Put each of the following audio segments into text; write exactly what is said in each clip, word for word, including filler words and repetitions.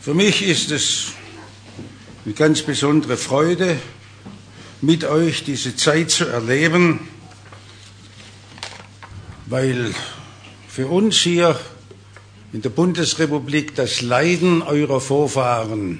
Für mich ist es eine ganz besondere Freude, mit euch diese Zeit zu erleben, weil für uns hier in der Bundesrepublik das Leiden eurer Vorfahren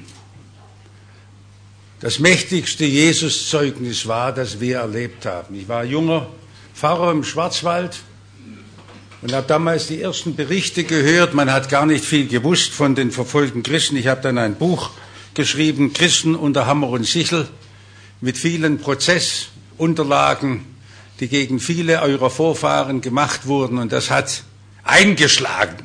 das mächtigste Jesuszeugnis war, das wir erlebt haben. Ich war junger Pfarrer im Schwarzwald und habe damals die ersten Berichte gehört. Man hat gar nicht viel gewusst von den verfolgten Christen. Ich habe dann ein Buch geschrieben, Christen unter Hammer und Sichel, mit vielen Prozessunterlagen, die gegen viele eurer Vorfahren gemacht wurden. Und das hat eingeschlagen.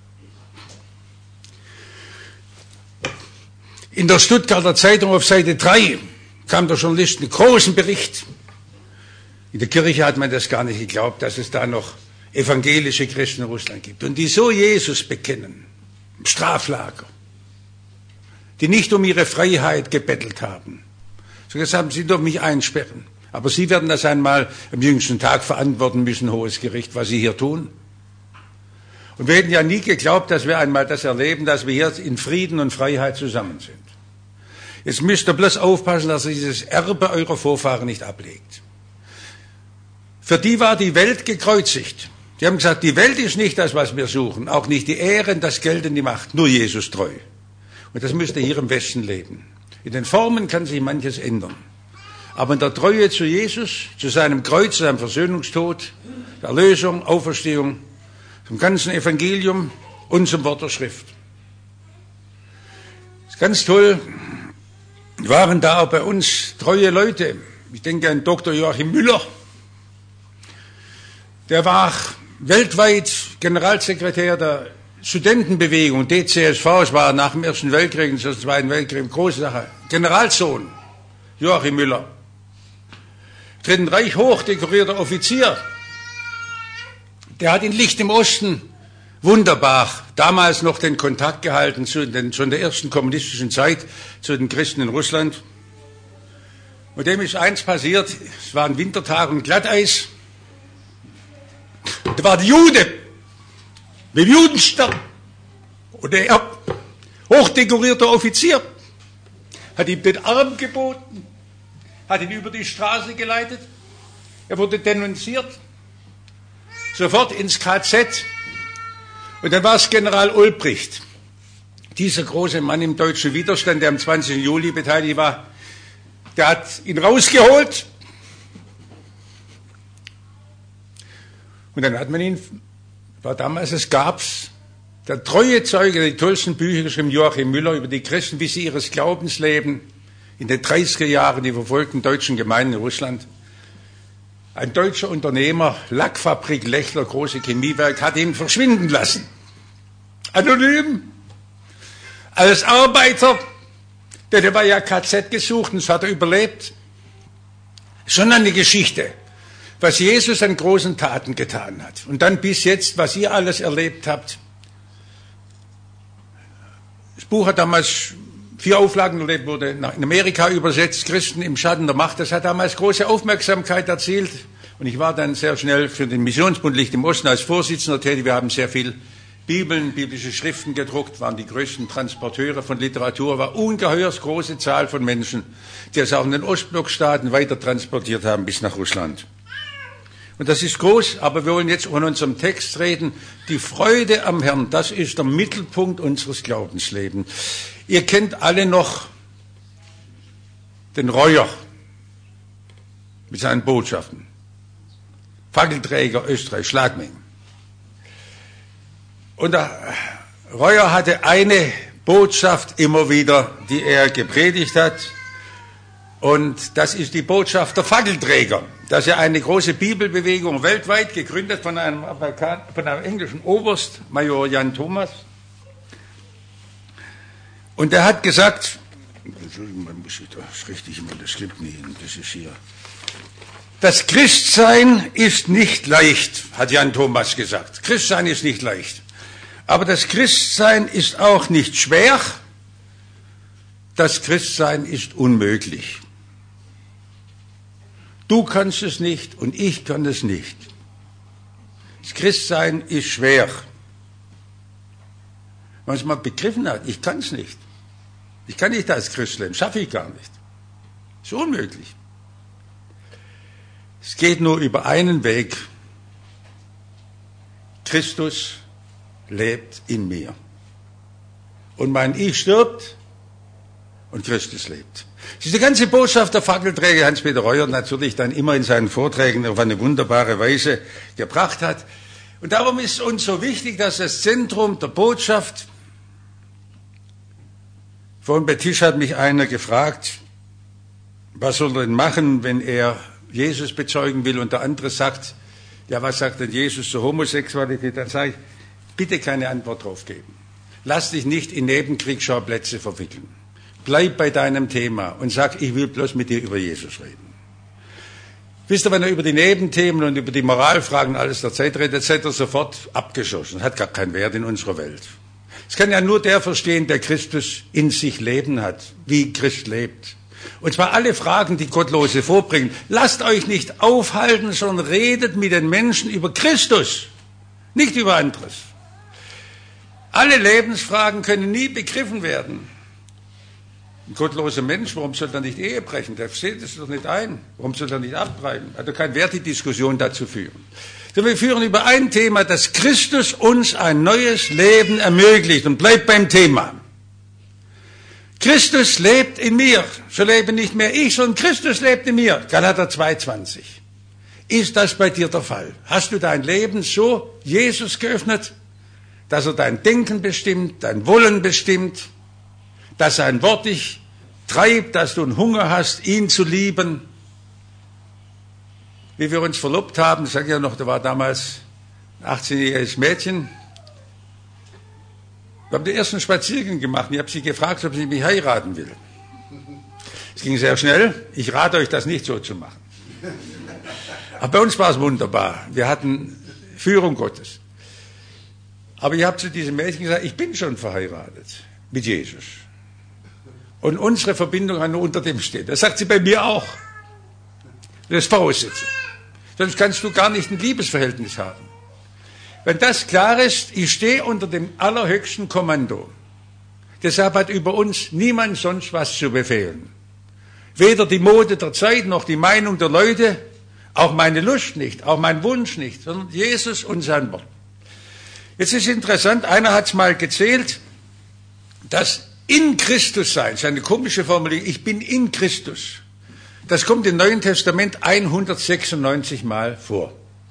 In der Stuttgarter Zeitung auf Seite drei kam der Journalist einen großen Bericht. In der Kirche hat man das gar nicht geglaubt, dass es da noch evangelische Christen in Russland gibt. Und die so Jesus bekennen, im Straflager, die nicht um ihre Freiheit gebettelt haben. So gesagt haben, sie dürfen mich einsperren. Aber sie werden das einmal am jüngsten Tag verantworten müssen, Hohes Gericht, was sie hier tun. Und wir hätten ja nie geglaubt, dass wir einmal das erleben, dass wir hier in Frieden und Freiheit zusammen sind. Jetzt müsst ihr bloß aufpassen, dass ihr dieses Erbe eurer Vorfahren nicht ablegt. Für die war die Welt gekreuzigt. Die haben gesagt, die Welt ist nicht das, was wir suchen, auch nicht die Ehren, das Geld und die Macht, nur Jesus treu. Und das müsst ihr hier im Westen leben. In den Formen kann sich manches ändern. Aber in der Treue zu Jesus, zu seinem Kreuz, zu seinem Versöhnungstod, der Erlösung, Auferstehung, zum ganzen Evangelium und zum Wort der Schrift. Das ist ganz toll. Waren da auch bei uns treue Leute. Ich denke an Doktor Joachim Müller. Der war weltweit Generalsekretär der Studentenbewegung, D C S V. Es war nach dem Ersten Weltkrieg und dem Zweiten Weltkrieg eine große Sache. Generalsohn Joachim Müller. Dritten Reich hochdekorierter Offizier. Der hat in Licht im Osten wunderbar damals noch den Kontakt gehalten zu den, zu der ersten kommunistischen Zeit, zu den Christen in Russland. Und dem ist eins passiert, es war ein Wintertag und Glatteis. Da war der Jude, mit dem Judenstern. Und der hochdekorierter Offizier hat ihm den Arm geboten, hat ihn über die Straße geleitet. Er wurde denunziert. Sofort ins K Z. Und dann war es General Ulbricht, dieser große Mann im deutschen Widerstand, der am zwanzigsten Juli beteiligt war. Der hat ihn rausgeholt. Und dann hat man ihn, war damals, es gab's, der treue Zeuge, der die tollsten Bücher geschrieben, Joachim Müller, über die Christen, wie sie ihres Glaubens leben, in den dreißiger Jahren, die verfolgten deutschen Gemeinden in Russland. Ein deutscher Unternehmer, Lackfabrik Lechler, große Chemiewerk, hat ihn verschwinden lassen. Anonym. Als Arbeiter, denn der war ja K Z gesucht und das hat er überlebt. Schon eine Geschichte, was Jesus an großen Taten getan hat. Und dann bis jetzt, was ihr alles erlebt habt. Das Buch hat damals vier Auflagen erlebt, wurde in Amerika übersetzt, Christen im Schatten der Macht. Das hat damals große Aufmerksamkeit erzielt. Und ich war dann sehr schnell für den Missionsbund Licht im Osten als Vorsitzender tätig. Wir haben sehr viel Bibeln, biblische Schriften gedruckt, waren die größten Transporteure von Literatur, war ungeheuer große Zahl von Menschen, die es auch in den Ostblockstaaten weiter transportiert haben bis nach Russland. Und das ist groß, aber wir wollen jetzt von unserem Text reden. Die Freude am Herrn, das ist der Mittelpunkt unseres Glaubenslebens. Ihr kennt alle noch den Reuer mit seinen Botschaften. Fackelträger Österreich, Schlagmengen. Und der Reuer hatte eine Botschaft immer wieder, die er gepredigt hat. Und das ist die Botschaft der Fackelträger. Das ist ja eine große Bibelbewegung weltweit, gegründet von einem, Amerikan- von einem englischen Oberst, Major Jan Thomas. Und er hat gesagt, Entschuldigung, muss ich das richtig immer das Skript nehmen, das ist hier. Das Christsein ist nicht leicht, hat Jan Thomas gesagt. Christsein ist nicht leicht. Aber das Christsein ist auch nicht schwer. Das Christsein ist unmöglich. Du kannst es nicht und ich kann es nicht. Das Christsein ist schwer. Wenn man es mal begriffen hat, ich kann es nicht. Ich kann nicht als Christ leben, schaffe ich gar nicht. Ist unmöglich. Es geht nur über einen Weg. Christus lebt in mir. Und mein Ich stirbt und Christus lebt. Diese ganze Botschaft der Fackelträger Hans-Peter Reuer natürlich dann immer in seinen Vorträgen auf eine wunderbare Weise gebracht hat. Und darum ist uns so wichtig, dass das Zentrum der Botschaft, vorhin bei Tisch hat mich einer gefragt, was soll er denn machen, wenn er Jesus bezeugen will, und der andere sagt, ja, was sagt denn Jesus zur Homosexualität? Dann sage ich, bitte keine Antwort drauf geben. Lass dich nicht in Nebenkriegsschauplätze verwickeln. Bleib bei deinem Thema und sag, ich will bloß mit dir über Jesus reden. Wisst ihr, wenn er über die Nebenthemen und über die Moralfragen alles der Zeit redet, seid ihr sofort abgeschossen. Hat gar keinen Wert in unserer Welt. Es kann ja nur der verstehen, der Christus in sich leben hat, wie Christ lebt. Und zwar alle Fragen, die Gottlose vorbringen. Lasst euch nicht aufhalten, sondern redet mit den Menschen über Christus, nicht über anderes. Alle Lebensfragen können nie begriffen werden. Ein gottloser Mensch, warum soll er nicht Ehe brechen? Der sieht es doch nicht ein. Warum soll er nicht abtreiben? Hat doch keinen Wert, die Diskussion dazu führen. Sondern wir führen über ein Thema, dass Christus uns ein neues Leben ermöglicht. Und bleibt beim Thema. Christus lebt in mir. So lebe nicht mehr ich, sondern Christus lebt in mir. Galater zwei zwanzig. Ist das bei dir der Fall? Hast du dein Leben so Jesus geöffnet, dass er dein Denken bestimmt, dein Wollen bestimmt, dass sein Wort dich treibt, dass du einen Hunger hast, ihn zu lieben? Wie wir uns verlobt haben, ich sage ja noch, da war damals ein achtzehnjähriges Mädchen. Wir haben den ersten Spaziergang gemacht und ich habe sie gefragt, ob sie mich heiraten will. Es ging sehr schnell. Ich rate euch, das nicht so zu machen. Aber bei uns war es wunderbar. Wir hatten Führung Gottes. Aber ich habe zu diesem Mädchen gesagt, ich bin schon verheiratet mit Jesus. Und unsere Verbindung kann nur unter dem stehen. Das sagt sie bei mir auch. Das ist Voraussetzung. Sonst kannst du gar nicht ein Liebesverhältnis haben. Wenn das klar ist, ich stehe unter dem allerhöchsten Kommando. Deshalb hat über uns niemand sonst was zu befehlen. Weder die Mode der Zeit noch die Meinung der Leute, auch meine Lust nicht, auch mein Wunsch nicht, sondern Jesus und sein Wort. Jetzt ist interessant, einer hat es mal gezählt, dass in Christus sein, das ist eine komische Formulierung, ich bin in Christus. Das kommt im Neuen Testament hundertsechsundneunzig Mal vor.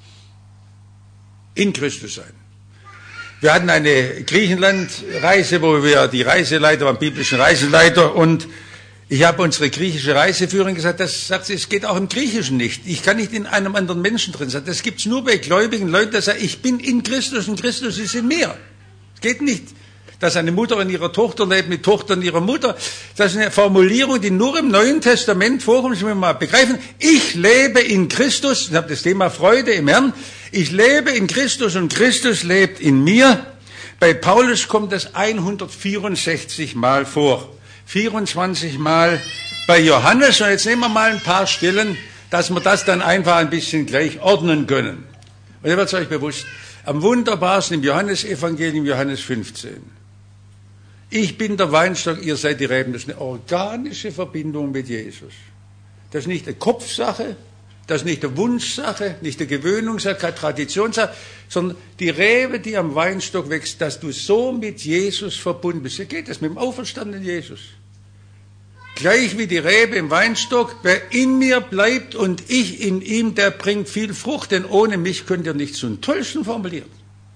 In Christus sein. Wir hatten eine Griechenland-Reise, wo wir die Reiseleiter waren, biblischen Reiseleiter, und ich habe unsere griechische Reiseführerin gesagt, das sagt sie, es geht auch im Griechischen nicht. Ich kann nicht in einem anderen Menschen drin sein. Das gibt's nur bei gläubigen Leuten, die sagen, ich bin in Christus und Christus ist in mir. Es geht nicht, dass eine Mutter in ihrer Tochter lebt, mit Tochter in ihrer Mutter. Das ist eine Formulierung, die nur im Neuen Testament vorkommt. Das müssen wir mal begreifen. Ich lebe in Christus. Ich habe das Thema Freude im Herrn. Ich lebe in Christus und Christus lebt in mir. Bei Paulus kommt das hundertvierundsechzig Mal vor. vierundzwanzig Mal bei Johannes. Und jetzt nehmen wir mal ein paar Stellen, dass wir das dann einfach ein bisschen gleich ordnen können. Und ihr werdet euch bewusst, am wunderbarsten im Johannesevangelium, Johannes fünfzehn. Ich bin der Weinstock, ihr seid die Reben. Das ist eine organische Verbindung mit Jesus. Das ist nicht eine Kopfsache, das ist nicht eine Wunschsache, nicht eine Gewöhnungssache, keine Traditionssache, sondern die Rebe, die am Weinstock wächst, dass du so mit Jesus verbunden bist. Wie geht das mit dem auferstandenen Jesus? Gleich wie die Rebe im Weinstock, wer in mir bleibt und ich in ihm, der bringt viel Frucht, denn ohne mich könnt ihr nicht so einen Tollsten formulieren.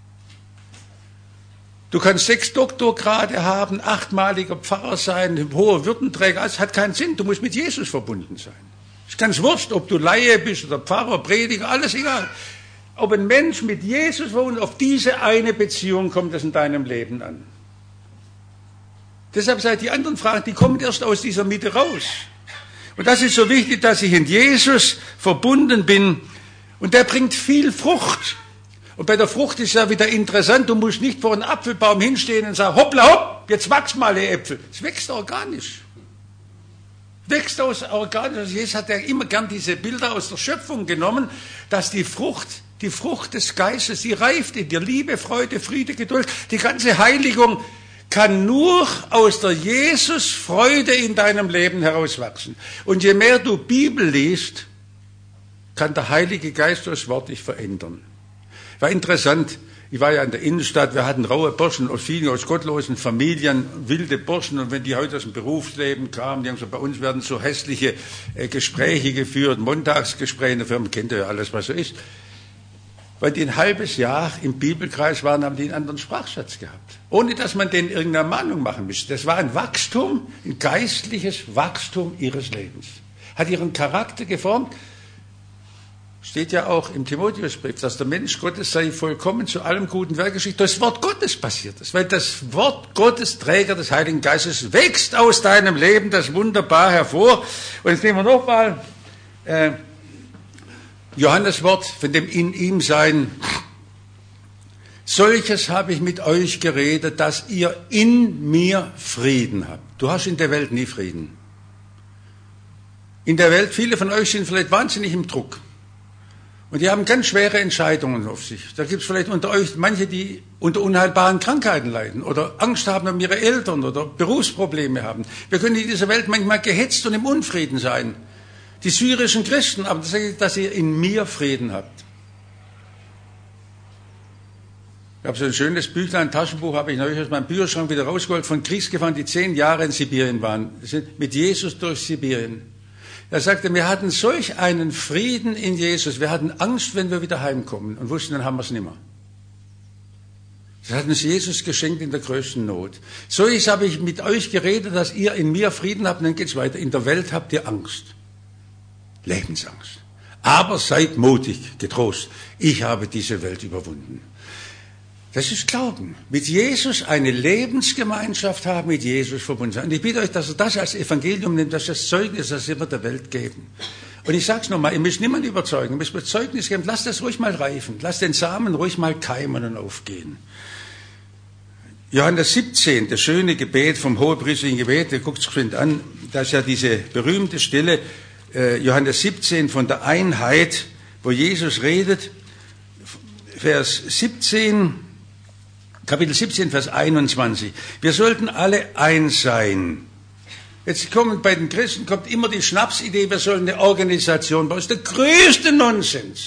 Du kannst sechs Doktorgrade haben, achtmaliger Pfarrer sein, hoher Würdenträger, das hat keinen Sinn, du musst mit Jesus verbunden sein. Es ist ganz wurscht, ob du Laie bist oder Pfarrer, Prediger, alles egal. Ob ein Mensch mit Jesus wohnt, auf diese eine Beziehung kommt es in deinem Leben an. Deshalb seid die anderen Fragen, die kommen erst aus dieser Mitte raus. Und das ist so wichtig, dass ich in Jesus verbunden bin. Und der bringt viel Frucht. Und bei der Frucht ist ja wieder interessant, du musst nicht vor einem Apfelbaum hinstehen und sagen, hoppla hopp, jetzt wachs mal die Äpfel. Es wächst organisch. Wächst aus organisch. Jesus hat ja immer gern diese Bilder aus der Schöpfung genommen, dass die Frucht, die Frucht des Geistes, die reift in dir. Liebe, Freude, Friede, Geduld, die ganze Heiligung kann nur aus der Jesus-Freude in deinem Leben herauswachsen. Und je mehr du Bibel liest, kann der Heilige Geist das Wort dich verändern. War interessant, ich war ja in der Innenstadt, wir hatten raue Burschen und viele aus gottlosen Familien, wilde Burschen, und wenn die heute aus dem Berufsleben kamen, die haben gesagt, bei uns werden so hässliche äh, Gespräche geführt, Montagsgespräche in der Firma, kennt ihr ja alles, was so ist. Weil die ein halbes Jahr im Bibelkreis waren, haben die einen anderen Sprachschatz gehabt. Ohne dass man denen irgendeine Mahnung machen müsste. Das war ein Wachstum, ein geistliches Wachstum ihres Lebens. Hat ihren Charakter geformt. Steht ja auch im Timotheusbrief, dass der Mensch Gottes sei vollkommen zu allem guten Werk geschickt. Das Wort Gottes passiert ist. Weil das Wort Gottes, Träger des Heiligen Geistes, wächst aus deinem Leben das wunderbar hervor. Und jetzt nehmen wir nochmal äh, Johannes Wort von dem in ihm Sein. Solches habe ich mit euch geredet, dass ihr in mir Frieden habt. Du hast in der Welt nie Frieden. In der Welt, viele von euch sind vielleicht wahnsinnig im Druck. Und die haben ganz schwere Entscheidungen auf sich. Da gibt es vielleicht unter euch manche, die unter unheilbaren Krankheiten leiden oder Angst haben um ihre Eltern oder Berufsprobleme haben. Wir können in dieser Welt manchmal gehetzt und im Unfrieden sein. Die syrischen Christen, aber das sage ich, dass ihr in mir Frieden habt. Ich habe so ein schönes Büchlein, ein Taschenbuch, habe ich neulich aus meinem Bücherschrank wieder rausgeholt, von Kriegsgefahren, die zehn Jahre in Sibirien waren. Die sind mit Jesus durch Sibirien. Er sagte, wir hatten solch einen Frieden in Jesus, wir hatten Angst, wenn wir wieder heimkommen und wussten, dann haben wir es nicht mehr. Das hat uns Jesus geschenkt in der größten Not. Solches habe ich mit euch geredet, dass ihr in mir Frieden habt, und dann geht es weiter. In der Welt habt ihr Angst. Lebensangst. Aber seid mutig, getrost. Ich habe diese Welt überwunden. Das ist Glauben. Mit Jesus eine Lebensgemeinschaft haben, mit Jesus verbunden sein. Und ich bitte euch, dass ihr das als Evangelium nehmt, dass das Zeugnis, das wir der Welt geben. Und ich sage es nochmal, ihr müsst niemanden überzeugen, ihr müsst mir Zeugnis geben, lasst das ruhig mal reifen, lasst den Samen ruhig mal keimen und aufgehen. Johannes siebzehn, das schöne Gebet vom hohepriesterlichen Gebet, ihr guckt es geschwind an, das ist ja diese berühmte Stelle, äh, Johannes siebzehn von der Einheit, wo Jesus redet, Vers siebzehn, Kapitel siebzehn, Vers einundzwanzig. Wir sollten alle eins sein. Jetzt kommt bei den Christen kommt immer die Schnapsidee, wir sollen eine Organisation bauen. Das ist der größte Nonsens.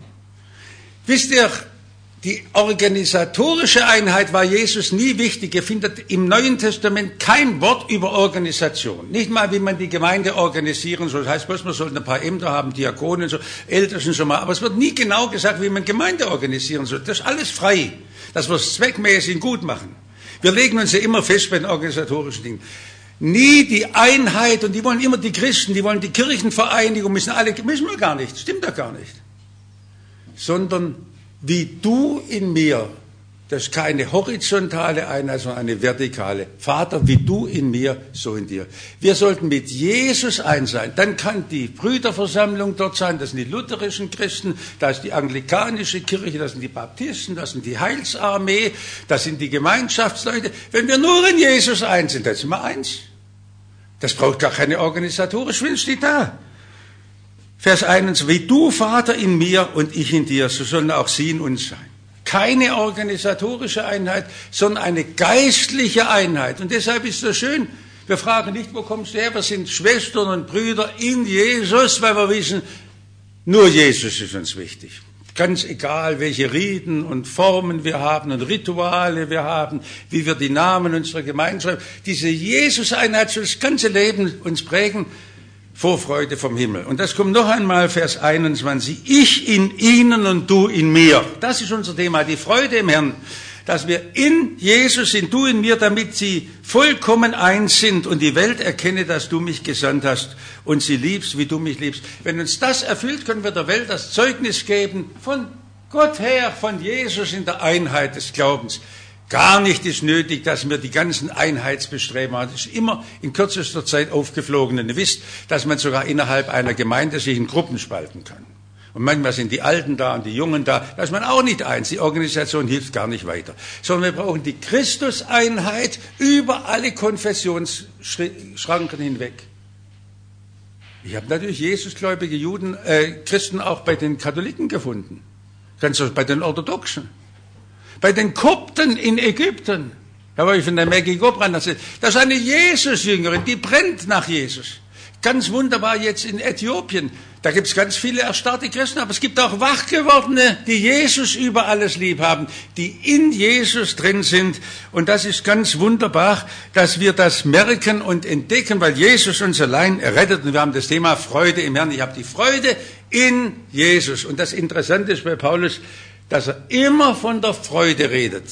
Wisst ihr, die organisatorische Einheit war Jesus nie wichtig. Ihr findet im Neuen Testament kein Wort über Organisation. Nicht mal, wie man die Gemeinde organisieren soll. Das heißt, bloß, man sollte ein paar Ämter haben, Diakonen, so, Ältesten schon mal. Aber es wird nie genau gesagt, wie man Gemeinde organisieren soll. Das ist alles frei. Dass wir es zweckmäßig gut machen. Wir legen uns ja immer fest bei den organisatorischen Dingen. Nie die Einheit, und die wollen immer die Christen, die wollen die Kirchenvereinigung, müssen alle, müssen wir gar nicht, stimmt ja gar nicht. Sondern wie du in mir, das ist keine horizontale Einheit, sondern eine vertikale. Vater, wie du in mir, so in dir. Wir sollten mit Jesus eins sein. Dann kann die Brüderversammlung dort sein, das sind die lutherischen Christen, das ist die anglikanische Kirche, das sind die Baptisten, das sind die Heilsarmee, das sind die Gemeinschaftsleute. Wenn wir nur in Jesus eins sind, dann sind wir eins. Das braucht gar keine organisatorische, wenn steht da. Vers einundzwanzig, wie du, Vater, in mir und ich in dir, so sollen auch sie in uns sein. Keine organisatorische Einheit, sondern eine geistliche Einheit. Und deshalb ist es schön, wir fragen nicht, wo kommst du her? Wir sind Schwestern und Brüder in Jesus, weil wir wissen, nur Jesus ist uns wichtig. Ganz egal, welche Riten und Formen wir haben und Rituale wir haben, wie wir die Namen unserer Gemeinde schreiben. Diese Jesus-Einheit soll das ganze Leben uns prägen. Vorfreude vom Himmel. Und das kommt noch einmal, Vers einundzwanzig. Ich in ihnen und du in mir. Das ist unser Thema, die Freude im Herrn. Dass wir in Jesus sind, du in mir, damit sie vollkommen eins sind und die Welt erkenne, dass du mich gesandt hast und sie liebst, wie du mich liebst. Wenn uns das erfüllt, können wir der Welt das Zeugnis geben von Gott her, von Jesus in der Einheit des Glaubens. Gar nicht ist nötig, dass wir die ganzen Einheitsbestrebungen haben. Das ist immer in kürzester Zeit aufgeflogen. Und ihr wisst, dass man sogar innerhalb einer Gemeinde sich in Gruppen spalten kann. Und manchmal sind die Alten da und die Jungen da. Da ist man auch nicht eins. Die Organisation hilft gar nicht weiter. Sondern wir brauchen die Christuseinheit über alle Konfessionsschranken hinweg. Ich habe natürlich Jesusgläubige Juden, äh, Christen auch bei den Katholiken gefunden. Ganz bei den Orthodoxen. Bei den Kopten in Ägypten. Da habe ich von der Maggie Gobran erzählt. Das ist eine Jesus-Jüngerin, die brennt nach Jesus. Ganz wunderbar jetzt in Äthiopien. Da gibt es ganz viele erstarrte Christen, aber es gibt auch Wachgewordene, die Jesus über alles lieb haben, die in Jesus drin sind. Und das ist ganz wunderbar, dass wir das merken und entdecken, weil Jesus uns allein errettet. Und wir haben das Thema Freude im Herrn. Ich habe die Freude in Jesus. Und das Interessante ist bei Paulus, dass er immer von der Freude redet.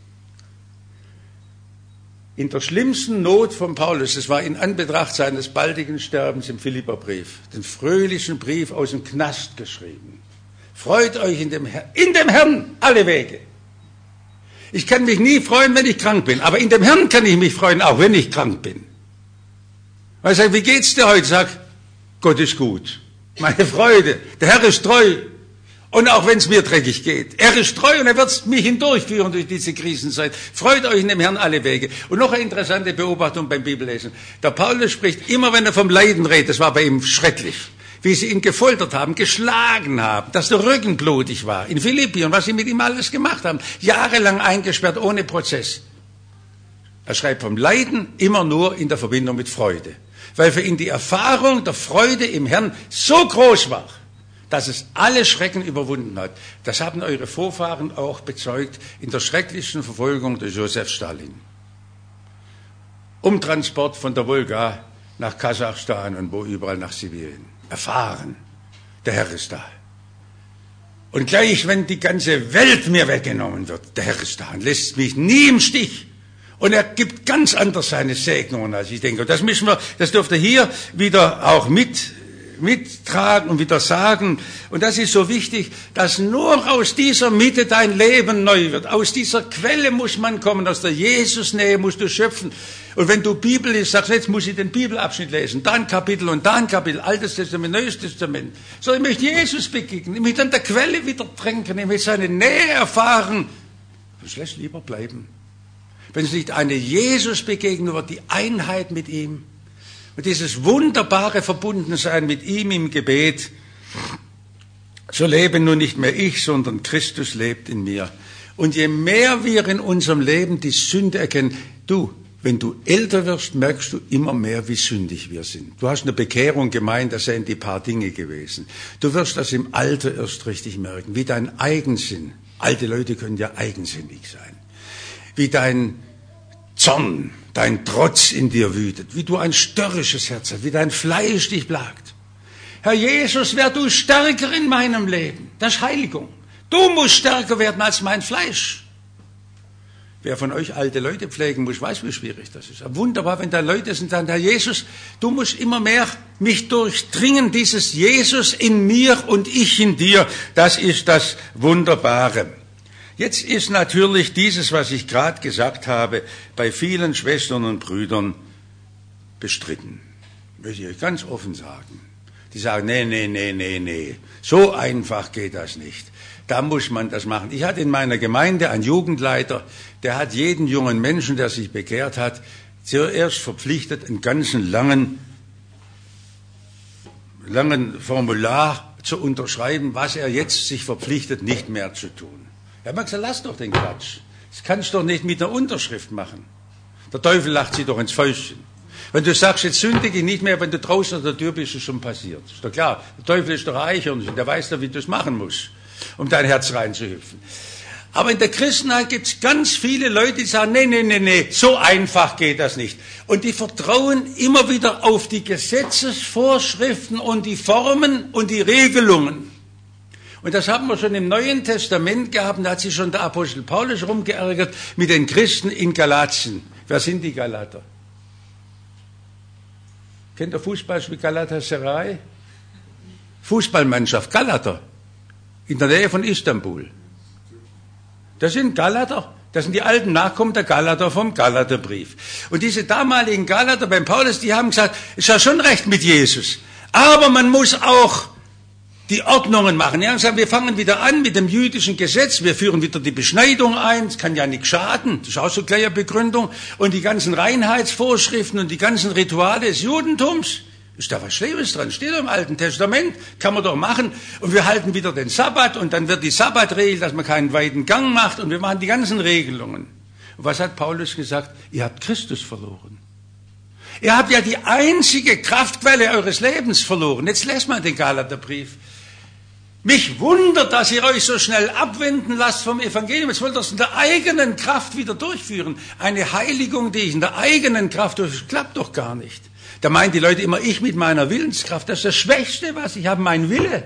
In der schlimmsten Not von Paulus, es war in Anbetracht seines baldigen Sterbens im Philipperbrief, den fröhlichen Brief aus dem Knast geschrieben. Freut euch in dem Herrn, in dem Herrn alle Wege. Ich kann mich nie freuen, wenn ich krank bin, aber in dem Herrn kann ich mich freuen, auch wenn ich krank bin. Weil ich sage, wie geht's dir heute? Ich sage, Gott ist gut. Meine Freude, der Herr ist treu. Und auch wenn es mir dreckig geht. Er ist treu und er wird mich hindurchführen durch diese Krisenzeit. Freut euch in dem Herrn alle Wege. Und noch eine interessante Beobachtung beim Bibellesen. Der Paulus spricht immer, wenn er vom Leiden redet, das war bei ihm schrecklich, wie sie ihn gefoltert haben, geschlagen haben, dass der Rücken blutig war. In Philippi und was sie mit ihm alles gemacht haben. Jahrelang eingesperrt, ohne Prozess. Er schreibt vom Leiden immer nur in der Verbindung mit Freude. Weil für ihn die Erfahrung der Freude im Herrn so groß war, dass es alle Schrecken überwunden hat. Das haben eure Vorfahren auch bezeugt in der schrecklichen Verfolgung durch Josef Stalin. Umtransport von der Wolga nach Kasachstan und wo überall nach Sibirien. Erfahren, der Herr ist da. Und gleich, wenn die ganze Welt mir weggenommen wird, der Herr ist da und lässt mich nie im Stich. Und er gibt ganz anders seine Segnungen, als ich denke. Und das müssen wir, das dürft ihr hier wieder auch mit mittragen und wieder sagen. Und das ist so wichtig, dass nur aus dieser Mitte dein Leben neu wird. Aus dieser Quelle muss man kommen, aus der Jesusnähe musst du schöpfen. Und wenn du Bibel liest, sagst du, jetzt muss ich den Bibelabschnitt lesen, da ein Kapitel und da ein Kapitel, Altes Testament, Neues Testament. So, ich möchte Jesus begegnen, ich möchte an der Quelle wieder tränken, ich möchte seine Nähe erfahren. Das lässt lieber bleiben. Wenn es nicht eine Jesus-Begegnung wird, die Einheit mit ihm, und dieses wunderbare Verbundensein mit ihm im Gebet, so lebe nun nicht mehr ich, sondern Christus lebt in mir. Und je mehr wir in unserem Leben die Sünde erkennen, du, wenn du älter wirst, merkst du immer mehr, wie sündig wir sind. Du hast eine Bekehrung gemeint, das seien die paar Dinge gewesen. Du wirst das im Alter erst richtig merken, wie dein Eigensinn, alte Leute können ja eigensinnig sein, wie dein Zorn, dein Trotz in dir wütet, wie du ein störrisches Herz hast, wie dein Fleisch dich plagt. Herr Jesus, wär du stärker in meinem Leben. Das ist Heiligung. Du musst stärker werden als mein Fleisch. Wer von euch alte Leute pflegen muss, weiß, wie schwierig das ist. Aber wunderbar, wenn da Leute sind, dann, Herr Jesus, du musst immer mehr mich durchdringen, dieses Jesus in mir und ich in dir. Das ist das Wunderbare. Jetzt ist natürlich dieses, was ich gerade gesagt habe, bei vielen Schwestern und Brüdern bestritten. Möchte ich euch ganz offen sagen. Die sagen, nee, nee, nee, nee, nee, so einfach geht das nicht. Da muss man das machen. Ich hatte in meiner Gemeinde einen Jugendleiter, der hat jeden jungen Menschen, der sich bekehrt hat, zuerst verpflichtet, einen ganzen langen, langen Formular zu unterschreiben, was er jetzt sich verpflichtet, nicht mehr zu tun. Ja, man sagt, lass doch den Quatsch. Das kannst du doch nicht mit einer Unterschrift machen. Der Teufel lacht sie doch ins Fäustchen. Wenn du sagst, jetzt sündige nicht mehr, wenn du draußen an der Tür bist, ist es schon passiert. Ist doch klar. Der Teufel ist doch ein Eichhörnchen, der weiß doch, wie du es machen musst, um dein Herz reinzuhüpfen. Aber in der Christenheit gibt es ganz viele Leute, die sagen, nee, nee, nee, nee, so einfach geht das nicht. Und die vertrauen immer wieder auf die Gesetzesvorschriften und die Formen und die Regelungen. Und das haben wir schon im Neuen Testament gehabt, da hat sich schon der Apostel Paulus rumgeärgert mit den Christen in Galatien. Wer sind die Galater? Kennt ihr Fußballspiel Galatasaray? Fußballmannschaft Galater, in der Nähe von Istanbul. Das sind Galater, das sind die alten Nachkommen der Galater vom Galaterbrief. Und diese damaligen Galater beim Paulus, die haben gesagt, ist ja schon recht mit Jesus, aber man muss auch die Ordnungen machen. Ja, sagen, wir fangen wieder an mit dem jüdischen Gesetz, wir führen wieder die Beschneidung ein, das kann ja nicht schaden, das ist auch so gleich eine Begründung, und die ganzen Reinheitsvorschriften und die ganzen Rituale des Judentums, ist da was Schlimmes dran, steht im Alten Testament, kann man doch machen, und wir halten wieder den Sabbat, und dann wird die Sabbatregel, dass man keinen weiten Gang macht, und wir machen die ganzen Regelungen. Was hat Paulus gesagt? Ihr habt Christus verloren. Ihr habt ja die einzige Kraftquelle eures Lebens verloren. Jetzt lest mal den Galaterbrief. Mich wundert, dass ihr euch so schnell abwenden lasst vom Evangelium. Jetzt wollt ihr es in der eigenen Kraft wieder durchführen. Eine Heiligung, die ich in der eigenen Kraft durchführe, klappt doch gar nicht. Da meinen die Leute immer, ich mit meiner Willenskraft. Das ist das Schwächste, was ich habe, mein Wille.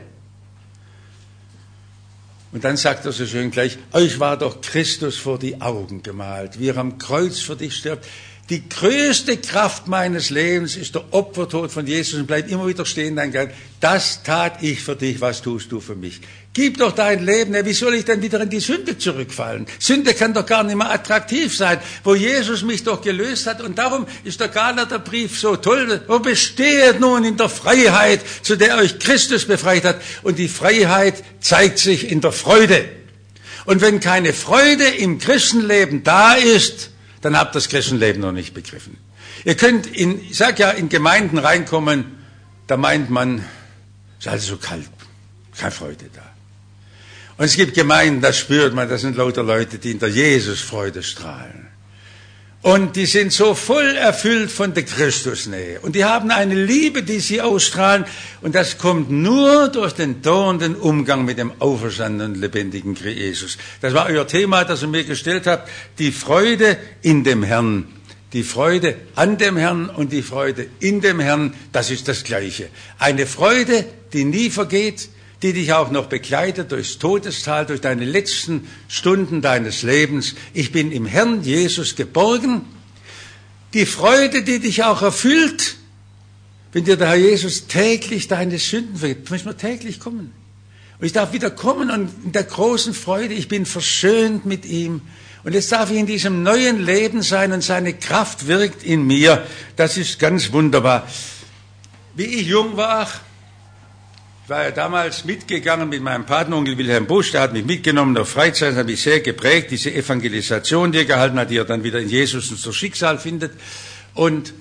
Und dann sagt er so schön gleich, euch war doch Christus vor die Augen gemalt, wie er am Kreuz für dich stirbt. Die größte Kraft meines Lebens ist der Opfertod von Jesus und bleib immer wieder stehen, dein Geist. Das tat ich für dich, was tust du für mich? Gib doch dein Leben, wie soll ich denn wieder in die Sünde zurückfallen? Sünde kann doch gar nicht mehr attraktiv sein, wo Jesus mich doch gelöst hat. Und darum ist der Galaterbrief so toll. Wo besteht nun in der Freiheit, zu der euch Christus befreit hat? Und die Freiheit zeigt sich in der Freude. Und wenn keine Freude im Christenleben da ist, dann habt ihr das Christenleben noch nicht begriffen. Ihr könnt in, ich sag ja, in Gemeinden reinkommen, da meint man, es ist alles so kalt, keine Freude da. Und es gibt Gemeinden, da spürt man, das sind lauter Leute, die in der Jesusfreude strahlen. Und die sind so voll erfüllt von der Christusnähe. Und die haben eine Liebe, die sie ausstrahlen. Und das kommt nur durch den dauernden Umgang mit dem auferstandenen, lebendigen Jesus. Das war euer Thema, das ihr mir gestellt habt. Die Freude in dem Herrn. Die Freude an dem Herrn und die Freude in dem Herrn, das ist das Gleiche. Eine Freude, die nie vergeht, die dich auch noch begleitet durchs Todestal, durch deine letzten Stunden deines Lebens. Ich bin im Herrn Jesus geborgen. Die Freude, die dich auch erfüllt, wenn dir der Herr Jesus täglich deine Sünden vergibt. Du musst mir täglich kommen. Und ich darf wieder kommen und in der großen Freude, ich bin versöhnt mit ihm. Und jetzt darf ich in diesem neuen Leben sein und seine Kraft wirkt in mir. Das ist ganz wunderbar. Wie ich jung war, ich war ja damals mitgegangen mit meinem Patenonkel Wilhelm Busch, der hat mich mitgenommen auf Freizeit, hat mich sehr geprägt, diese Evangelisation, die er gehalten hat, die er dann wieder in Jesus unser Schicksal findet. Und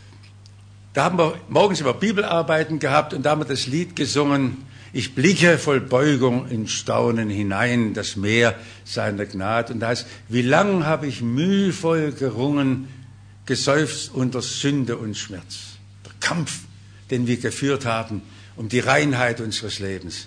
da haben wir morgens immer Bibelarbeiten gehabt und da haben wir das Lied gesungen, ich blicke voll Beugung in Staunen hinein, das Meer seiner Gnade. Und da heißt, wie lang habe ich mühevoll gerungen, geseufzt unter Sünde und Schmerz. Der Kampf, den wir geführt haben, um die Reinheit unseres Lebens.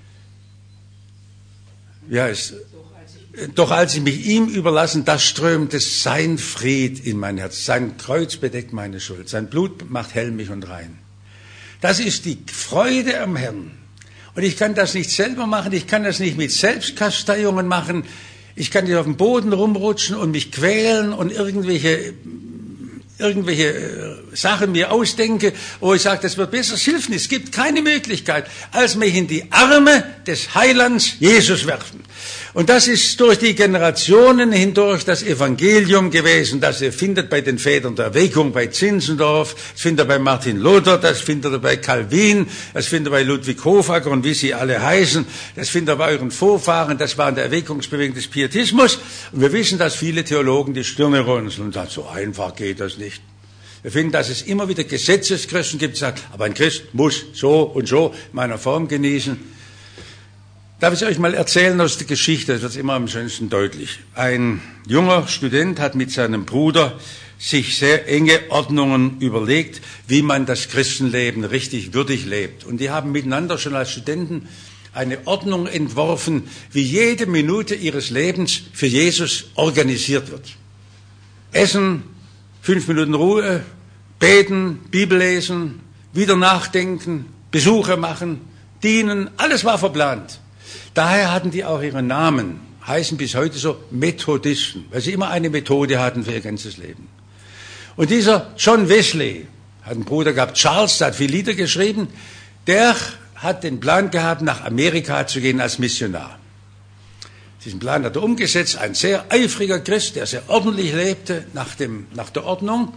Ja, es, doch als ich mich ihm überlassen, da strömte sein Fried in mein Herz. Sein Kreuz bedeckt meine Schuld. Sein Blut macht hell mich und rein. Das ist die Freude am Herrn. Und ich kann das nicht selber machen. Ich kann das nicht mit Selbstkasteiungen machen. Ich kann nicht auf dem Boden rumrutschen und mich quälen und irgendwelche irgendwelche äh, Sachen mir ausdenke, wo ich sage, das wird besser, es hilft nicht. Es gibt keine Möglichkeit, als mich in die Arme des Heilands Jesus werfen. Und das ist durch die Generationen hindurch das Evangelium gewesen, das ihr findet bei den Vätern der Erweckung, bei Zinzendorf, das findet ihr bei Martin Luther, das findet ihr bei Calvin, das findet ihr bei Ludwig Hofacker und wie sie alle heißen, das findet ihr bei euren Vorfahren, das war in der Erweckungsbewegung des Pietismus. Und wir wissen, dass viele Theologen die Stirne runzeln und sagen, so einfach geht das nicht. Wir finden, dass es immer wieder Gesetzeschristen gibt, die sagen, aber ein Christ muss so und so meiner Form genießen. Darf ich euch mal erzählen aus der Geschichte, das wird immer am schönsten deutlich. Ein junger Student hat mit seinem Bruder sich sehr enge Ordnungen überlegt, wie man das Christenleben richtig würdig lebt. Und die haben miteinander schon als Studenten eine Ordnung entworfen, wie jede Minute ihres Lebens für Jesus organisiert wird. Essen, fünf Minuten Ruhe, beten, Bibel lesen, wieder nachdenken, Besuche machen, dienen, alles war verplant. Daher hatten die auch ihren Namen, heißen bis heute so Methodisten, weil sie immer eine Methode hatten für ihr ganzes Leben. Und dieser John Wesley, hat einen Bruder gehabt, Charles, der hat viele Lieder geschrieben, der hat den Plan gehabt, nach Amerika zu gehen als Missionar. Diesen Plan hat er umgesetzt, ein sehr eifriger Christ, der sehr ordentlich lebte, nach, dem, nach der Ordnung.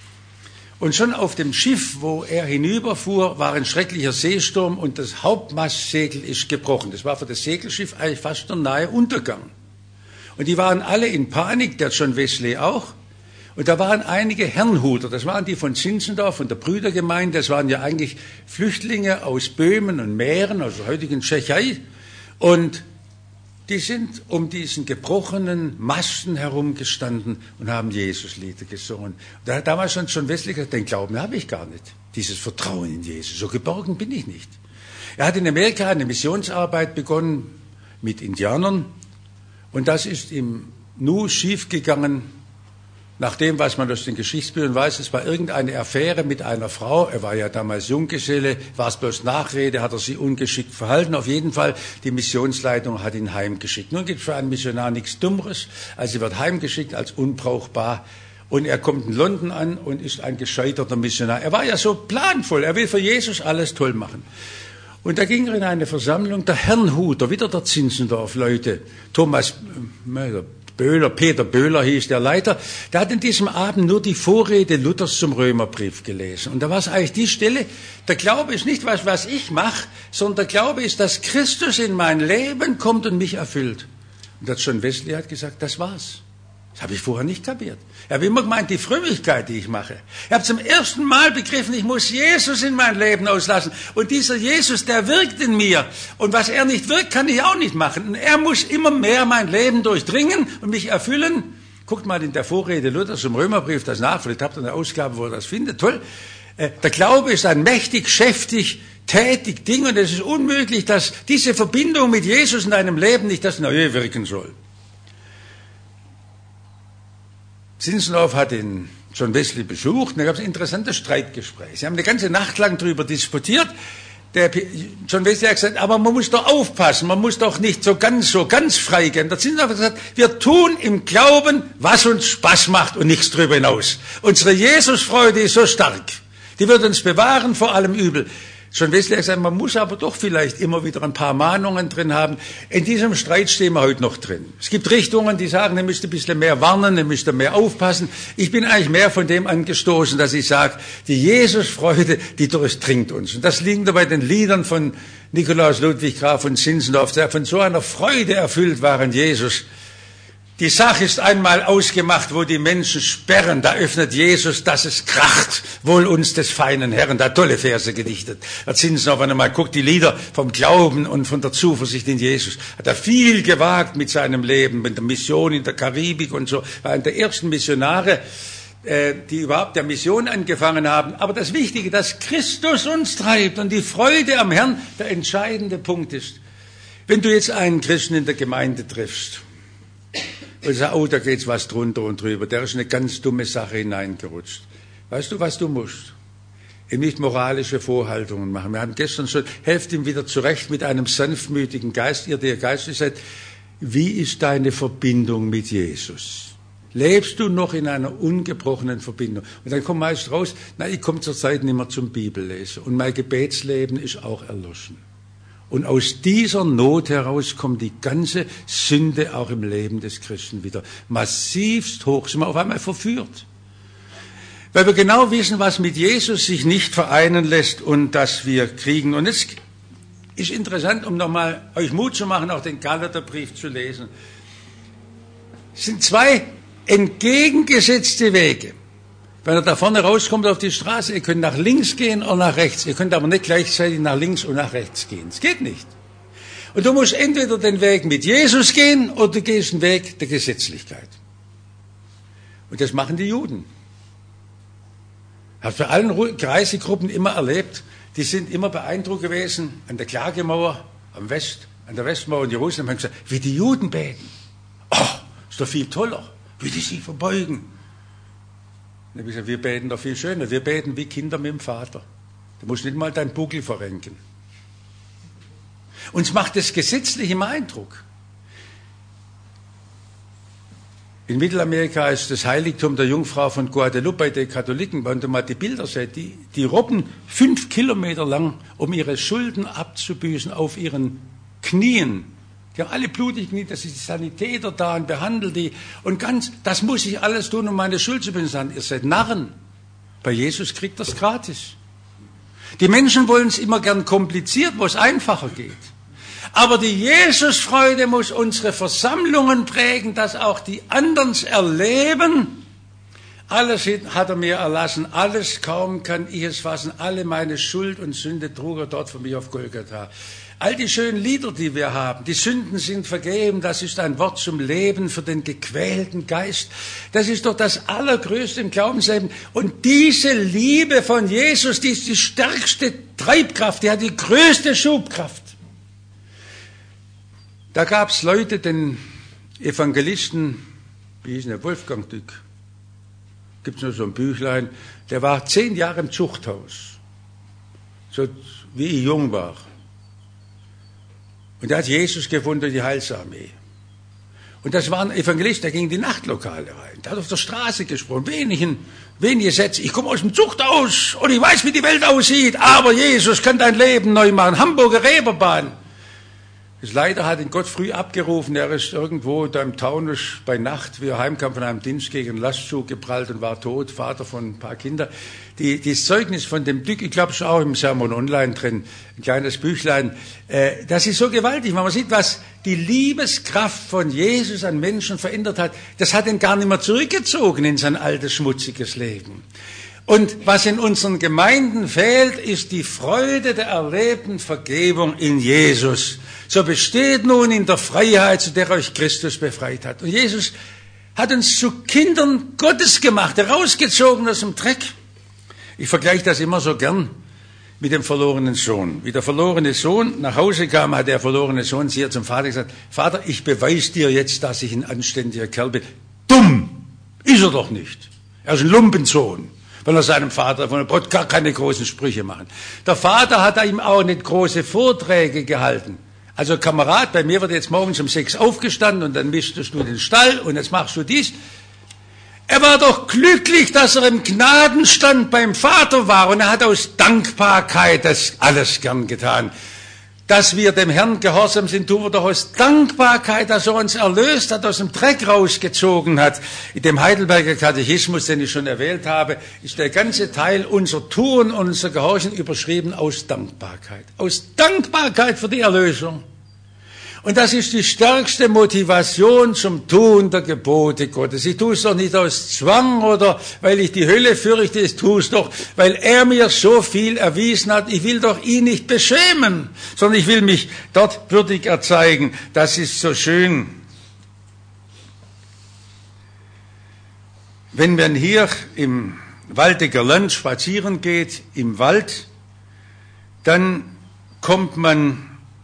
Und schon auf dem Schiff, wo er hinüberfuhr, war ein schrecklicher Seesturm und das Hauptmastsegel ist gebrochen. Das war für das Segelschiff eigentlich fast der nahe Untergang. Und die waren alle in Panik, der John Wesley auch. Und da waren einige Herrnhuter, das waren die von Zinzendorf, von der Brüdergemeinde, das waren ja eigentlich Flüchtlinge aus Böhmen und Mähren, aus der heutigen Tschechei. Und die sind um diesen gebrochenen Masten herumgestanden und haben Jesuslieder gesungen. Da hat damals schon John Wesley gesagt, den Glauben habe ich gar nicht, dieses Vertrauen in Jesus, so geborgen bin ich nicht. Er hat in Amerika eine Missionsarbeit begonnen mit Indianern und das ist ihm nur schiefgegangen. Nach dem, was man aus den Geschichtsbüchern weiß, es war irgendeine Affäre mit einer Frau, er war ja damals Junggeselle, war es bloß Nachrede, hat er sich ungeschickt verhalten. Auf jeden Fall, die Missionsleitung hat ihn heimgeschickt. Nun gibt es für einen Missionar nichts Dummeres, also er wird heimgeschickt als unbrauchbar. Und er kommt in London an und ist ein gescheiterter Missionar. Er war ja so planvoll, er will für Jesus alles toll machen. Und da ging er in eine Versammlung, der Herrnhuter, wieder der Zinzendorf, Leute, Thomas äh, Böhler, Peter Böhler hieß der Leiter, der hat in diesem Abend nur die Vorrede Luthers zum Römerbrief gelesen. Und da war es eigentlich die Stelle, der Glaube ist nicht was, was ich mache, sondern der Glaube ist, dass Christus in mein Leben kommt und mich erfüllt. Und das John Wesley hat gesagt, das war's. Das habe ich vorher nicht kapiert. Ich habe immer gemeint, die Frömmigkeit, die ich mache. Ich habe zum ersten Mal begriffen, ich muss Jesus in mein Leben auslassen. Und dieser Jesus, der wirkt in mir. Und was er nicht wirkt, kann ich auch nicht machen. Und er muss immer mehr mein Leben durchdringen und mich erfüllen. Guckt mal in der Vorrede Luthers zum Römerbrief das nach. Vielleicht habt ihr eine Ausgabe, wo ihr das findet. Toll. Der Glaube ist ein mächtig, schäftig, tätig Ding. Und es ist unmöglich, dass diese Verbindung mit Jesus in deinem Leben nicht das Neue wirken soll. Zinzendorf hat den John Wesley besucht und da gab es ein interessantes Streitgespräch. Sie haben eine ganze Nacht lang darüber disputiert. Der John Wesley hat gesagt, aber man muss doch aufpassen, man muss doch nicht so ganz, so ganz frei gehen. Der Zinzendorf hat gesagt, wir tun im Glauben, was uns Spaß macht und nichts darüber hinaus. Unsere Jesusfreude ist so stark, die wird uns bewahren vor allem Übel. John Wesley hat gesagt, man muss aber doch vielleicht immer wieder ein paar Mahnungen drin haben. In diesem Streit stehen wir heute noch drin. Es gibt Richtungen, die sagen, ihr müsst ein bisschen mehr warnen, ihr müsst mehr aufpassen. Ich bin eigentlich mehr von dem angestoßen, dass ich sage, die Jesusfreude, die durchdringt uns. Und das liegt bei den Liedern von Nikolaus Ludwig Graf von Zinzendorf, der von so einer Freude erfüllt war in Jesus. Die Sache ist einmal ausgemacht, wo die Menschen sperren, da öffnet Jesus, dass es kracht, wohl uns des feinen Herrn, da tolle Verse gedichtet. Herr Zinzendorf, wenn er mal guckt, die Lieder vom Glauben und von der Zuversicht in Jesus, hat er viel gewagt mit seinem Leben, mit der Mission in der Karibik und so, war einer der ersten Missionare, die überhaupt der Mission angefangen haben. Aber das Wichtige, dass Christus uns treibt und die Freude am Herrn der entscheidende Punkt ist. Wenn du jetzt einen Christen in der Gemeinde triffst, und sagst, oh, da geht's was drunter und drüber, der ist eine ganz dumme Sache hineingerutscht. Weißt du, was du musst? Ihm nicht moralische Vorhaltungen machen. Wir haben gestern schon, helft ihm wieder zurecht mit einem sanftmütigen Geist, ihr, der geistlich seid. Wie ist deine Verbindung mit Jesus? Lebst du noch in einer ungebrochenen Verbindung? Und dann kommt meist raus, na, ich komme zurzeit nicht mehr zum Bibellesen. Und mein Gebetsleben ist auch erloschen. Und aus dieser Not heraus kommt die ganze Sünde auch im Leben des Christen wieder massivst hoch. Sind wir auf einmal verführt. Weil wir genau wissen, was mit Jesus sich nicht vereinen lässt und das wir kriegen. Und es ist interessant, um nochmal euch Mut zu machen, auch den Galaterbrief zu lesen. Es sind zwei entgegengesetzte Wege. Wenn er da vorne rauskommt auf die Straße, ihr könnt nach links gehen oder nach rechts. Ihr könnt aber nicht gleichzeitig nach links und nach rechts gehen. Es geht nicht. Und du musst entweder den Weg mit Jesus gehen oder du gehst den Weg der Gesetzlichkeit. Und das machen die Juden. Ich habe bei allen Kreisegruppen immer erlebt, die sind immer beeindruckt gewesen an der Klagemauer, am West, an der Westmauer in Jerusalem, haben gesagt, wie die Juden beten. Oh, ist doch viel toller, wie die sich verbeugen. Wir beten doch viel schöner. Wir beten wie Kinder mit dem Vater. Du musst nicht mal deinen Buckel verrenken. Uns macht das gesetzlich immer Eindruck. In Mittelamerika ist das Heiligtum der Jungfrau von Guadalupe bei den Katholiken, wenn du mal die Bilder siehst, die, die robben fünf Kilometer lang, um ihre Schulden abzubüßen auf ihren Knien. Die haben alle blutig Knie, das ist die Sanitäter da und behandelt die. Und ganz, das muss ich alles tun, um meine Schuld zu büßen. Ihr seid Narren. Bei Jesus kriegt das gratis. Die Menschen wollen es immer gern kompliziert, wo es einfacher geht. Aber die Jesusfreude muss unsere Versammlungen prägen, dass auch die anderen es erleben. Alles hat er mir erlassen, alles kaum kann ich es fassen, alle meine Schuld und Sünde trug er dort für mich auf Golgatha. All die schönen Lieder, die wir haben, die Sünden sind vergeben, das ist ein Wort zum Leben für den gequälten Geist. Das ist doch das Allergrößte im Glaubensleben. Und diese Liebe von Jesus, die ist die stärkste Treibkraft, die hat die größte Schubkraft. Da gab es Leute, den Evangelisten, wie hieß der, Wolfgang Dück, gibt es nur so ein Büchlein, der war zehn Jahre im Zuchthaus, so wie ich jung war. Und er hat Jesus gefunden, die Heilsarmee. Und das war ein Evangelist, der ging in die Nachtlokale rein. Der hat auf der Straße gesprochen, wenigen, wenige Sätze. Ich komme aus dem Zuchthaus und ich weiß, wie die Welt aussieht, aber Jesus kann dein Leben neu machen. Hamburger Reeperbahn. Das Leider hat ihn Gott früh abgerufen. Er ist irgendwo da im Taunus bei Nacht, wie er heimkam von einem Dienst, gegen einen Lastzug geprallt und war tot, Vater von ein paar Kindern. Die, das Zeugnis von dem Dück, ich glaube, ist auch im Sermon Online drin, ein kleines Büchlein. Äh, das ist so gewaltig, wenn man sieht, was die Liebeskraft von Jesus an Menschen verändert hat. Das hat ihn gar nicht mehr zurückgezogen in sein altes, schmutziges Leben. Und was in unseren Gemeinden fehlt, ist die Freude der erlebten Vergebung in Jesus. So besteht nun in der Freiheit, zu der euch Christus befreit hat. Und Jesus hat uns zu Kindern Gottes gemacht, herausgezogen aus dem Dreck. Ich vergleiche das immer so gern mit dem verlorenen Sohn. Wie der verlorene Sohn nach Hause kam, hat der verlorene Sohn hier zum Vater gesagt, Vater, ich beweise dir jetzt, dass ich ein anständiger Kerl bin. Dumm ist er doch nicht. Er ist ein Lumpensohn. Weil er seinem Vater von der gar keine großen Sprüche machen. Der Vater hat ihm auch nicht große Vorträge gehalten. Also Kamerad, bei mir wird jetzt morgens um sechs aufgestanden und dann mischst du den Stall und jetzt machst du dies. Er war doch glücklich, dass er im Gnadenstand beim Vater war und er hat aus Dankbarkeit das alles gern getan. Dass wir dem Herrn gehorsam sind, tun wir doch aus Dankbarkeit, dass er uns erlöst hat, aus dem Dreck rausgezogen hat. In dem Heidelberger Katechismus, den ich schon erwähnt habe, ist der ganze Teil unser Tun und unser Gehorchen überschrieben aus Dankbarkeit. Aus Dankbarkeit für die Erlösung. Und das ist die stärkste Motivation zum Tun der Gebote Gottes. Ich tue es doch nicht aus Zwang oder weil ich die Hölle fürchte, ich tue es doch, weil er mir so viel erwiesen hat. Ich will doch ihn nicht beschämen, sondern ich will mich dort würdig erzeigen. Das ist so schön. Wenn man hier im Waldecker Land spazieren geht, im Wald, dann kommt man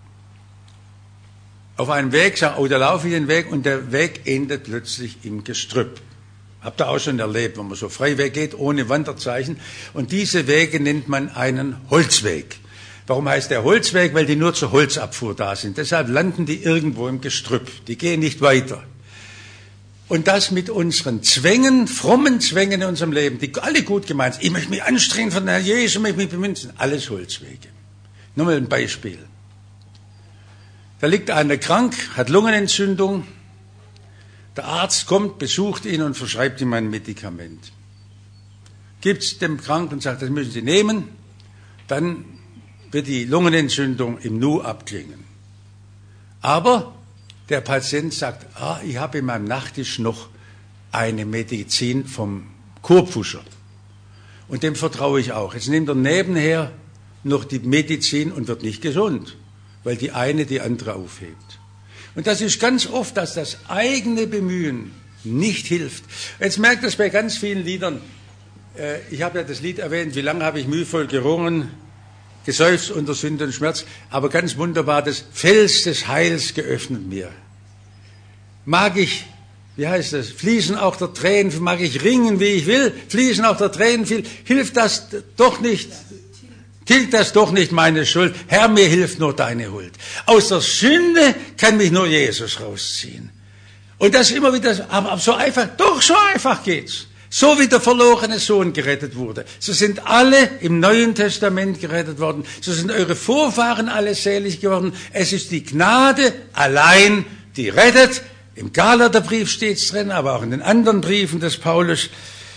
auf einen Weg, sagt, oh, da laufe ich den Weg und der Weg endet plötzlich im Gestrüpp. Habt ihr auch schon erlebt, wenn man so frei weggeht, ohne Wanderzeichen. Und diese Wege nennt man einen Holzweg. Warum heißt der Holzweg? Weil die nur zur Holzabfuhr da sind. Deshalb landen die irgendwo im Gestrüpp. Die gehen nicht weiter. Und das mit unseren Zwängen, frommen Zwängen in unserem Leben, die alle gut gemeint sind. Ich möchte mich anstrengen von der Jesus, ich möchte mich bemünzen. Alles Holzwege. Nur mal ein Beispiel. Da liegt einer krank, hat Lungenentzündung. Der Arzt kommt, besucht ihn und verschreibt ihm ein Medikament. Gibt es dem Kranken und sagt, das müssen Sie nehmen. Dann wird die Lungenentzündung im Nu abklingen. Aber der Patient sagt, ah, ich habe in meinem Nachttisch noch eine Medizin vom Kurpfuscher. Und dem vertraue ich auch. Jetzt nimmt er nebenher noch die Medizin und wird nicht gesund, weil die eine die andere aufhebt. Und das ist ganz oft, dass das eigene Bemühen nicht hilft. Jetzt merkt das bei ganz vielen Liedern. Ich habe ja das Lied erwähnt, wie lange habe ich mühevoll gerungen, geseufzt unter Sünde und Schmerz, aber ganz wunderbar, das Fels des Heils geöffnet mir. Mag ich, wie heißt das, fließen auch der Tränen, mag ich ringen, wie ich will, fließen auch der Tränen viel, hilft das doch nicht, tilgt das doch nicht meine Schuld. Herr, mir hilft nur deine Huld. Aus der Sünde kann mich nur Jesus rausziehen. Und das immer wieder, aber so einfach, doch so einfach geht's. So wie der verlorene Sohn gerettet wurde. So sind alle im Neuen Testament gerettet worden. So sind eure Vorfahren alle selig geworden. Es ist die Gnade allein, die rettet. Im Galaterbrief steht's drin, aber auch in den anderen Briefen des Paulus.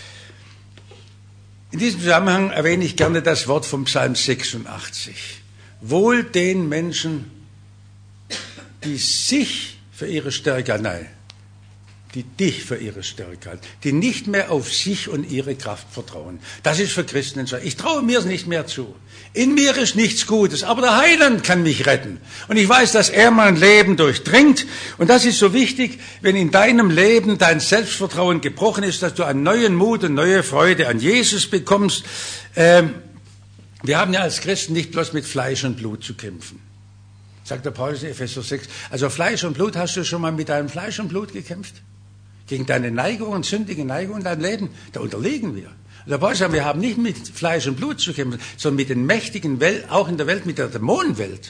In diesem Zusammenhang erwähne ich gerne das Wort vom Psalm sechsundachtzig. Wohl den Menschen, die sich für ihre Stärke, nein, die dich für ihre Stärke halten, die nicht mehr auf sich und ihre Kraft vertrauen. Das ist für Christen entscheidend. Ich traue mir es nicht mehr zu. In mir ist nichts Gutes, aber der Heiland kann mich retten. Und ich weiß, dass er mein Leben durchdringt. Und das ist so wichtig, wenn in deinem Leben dein Selbstvertrauen gebrochen ist, dass du einen neuen Mut und neue Freude an Jesus bekommst. Ähm, wir haben ja als Christen nicht bloß mit Fleisch und Blut zu kämpfen. Sagt der Paulus in Epheser sechs. Also Fleisch und Blut, hast du schon mal mit deinem Fleisch und Blut gekämpft? Gegen deine Neigungen, sündige Neigungen in deinem Leben, da unterliegen wir. Der Paulus sagt, wir haben nicht mit Fleisch und Blut zu kämpfen, sondern mit den mächtigen Welt, auch in der Welt, mit der Dämonenwelt.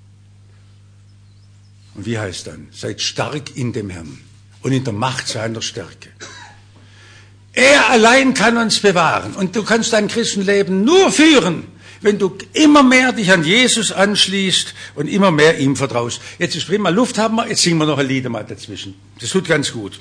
Und wie heißt dann? Seid stark in dem Herrn und in der Macht seiner Stärke. Er allein kann uns bewahren. Und du kannst dein Christenleben nur führen, wenn du immer mehr dich an Jesus anschließt und immer mehr ihm vertraust. Jetzt ist prima, Luft haben wir, jetzt singen wir noch ein Lied mal dazwischen. Das tut ganz gut.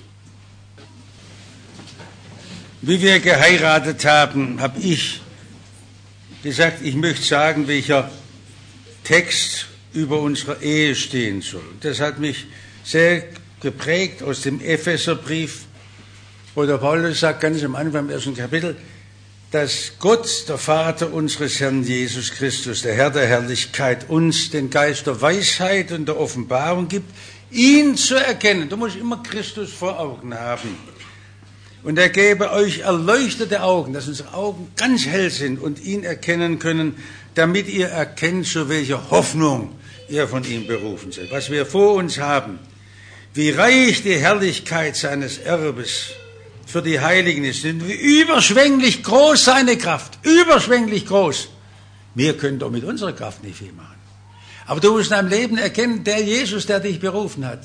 Wie wir geheiratet haben, habe ich gesagt, ich möchte sagen, welcher Text über unsere Ehe stehen soll. Das hat mich sehr geprägt aus dem Epheserbrief, wo der Paulus sagt, ganz am Anfang im ersten Kapitel, dass Gott, der Vater unseres Herrn Jesus Christus, der Herr der Herrlichkeit, uns den Geist der Weisheit und der Offenbarung gibt, ihn zu erkennen. Du musst immer Christus vor Augen haben. Und er gebe euch erleuchtete Augen, dass unsere Augen ganz hell sind und ihn erkennen können, damit ihr erkennt, zu welcher Hoffnung ihr von ihm berufen seid. Was wir vor uns haben, wie reich die Herrlichkeit seines Erbes für die Heiligen ist, und wie überschwänglich groß seine Kraft, überschwänglich groß. Wir können doch mit unserer Kraft nicht viel machen. Aber du musst in deinem Leben erkennen, der Jesus, der dich berufen hat,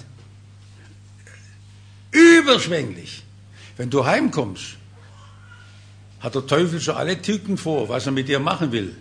überschwänglich. Wenn du heimkommst, hat der Teufel schon alle Tücken vor, was er mit dir machen will.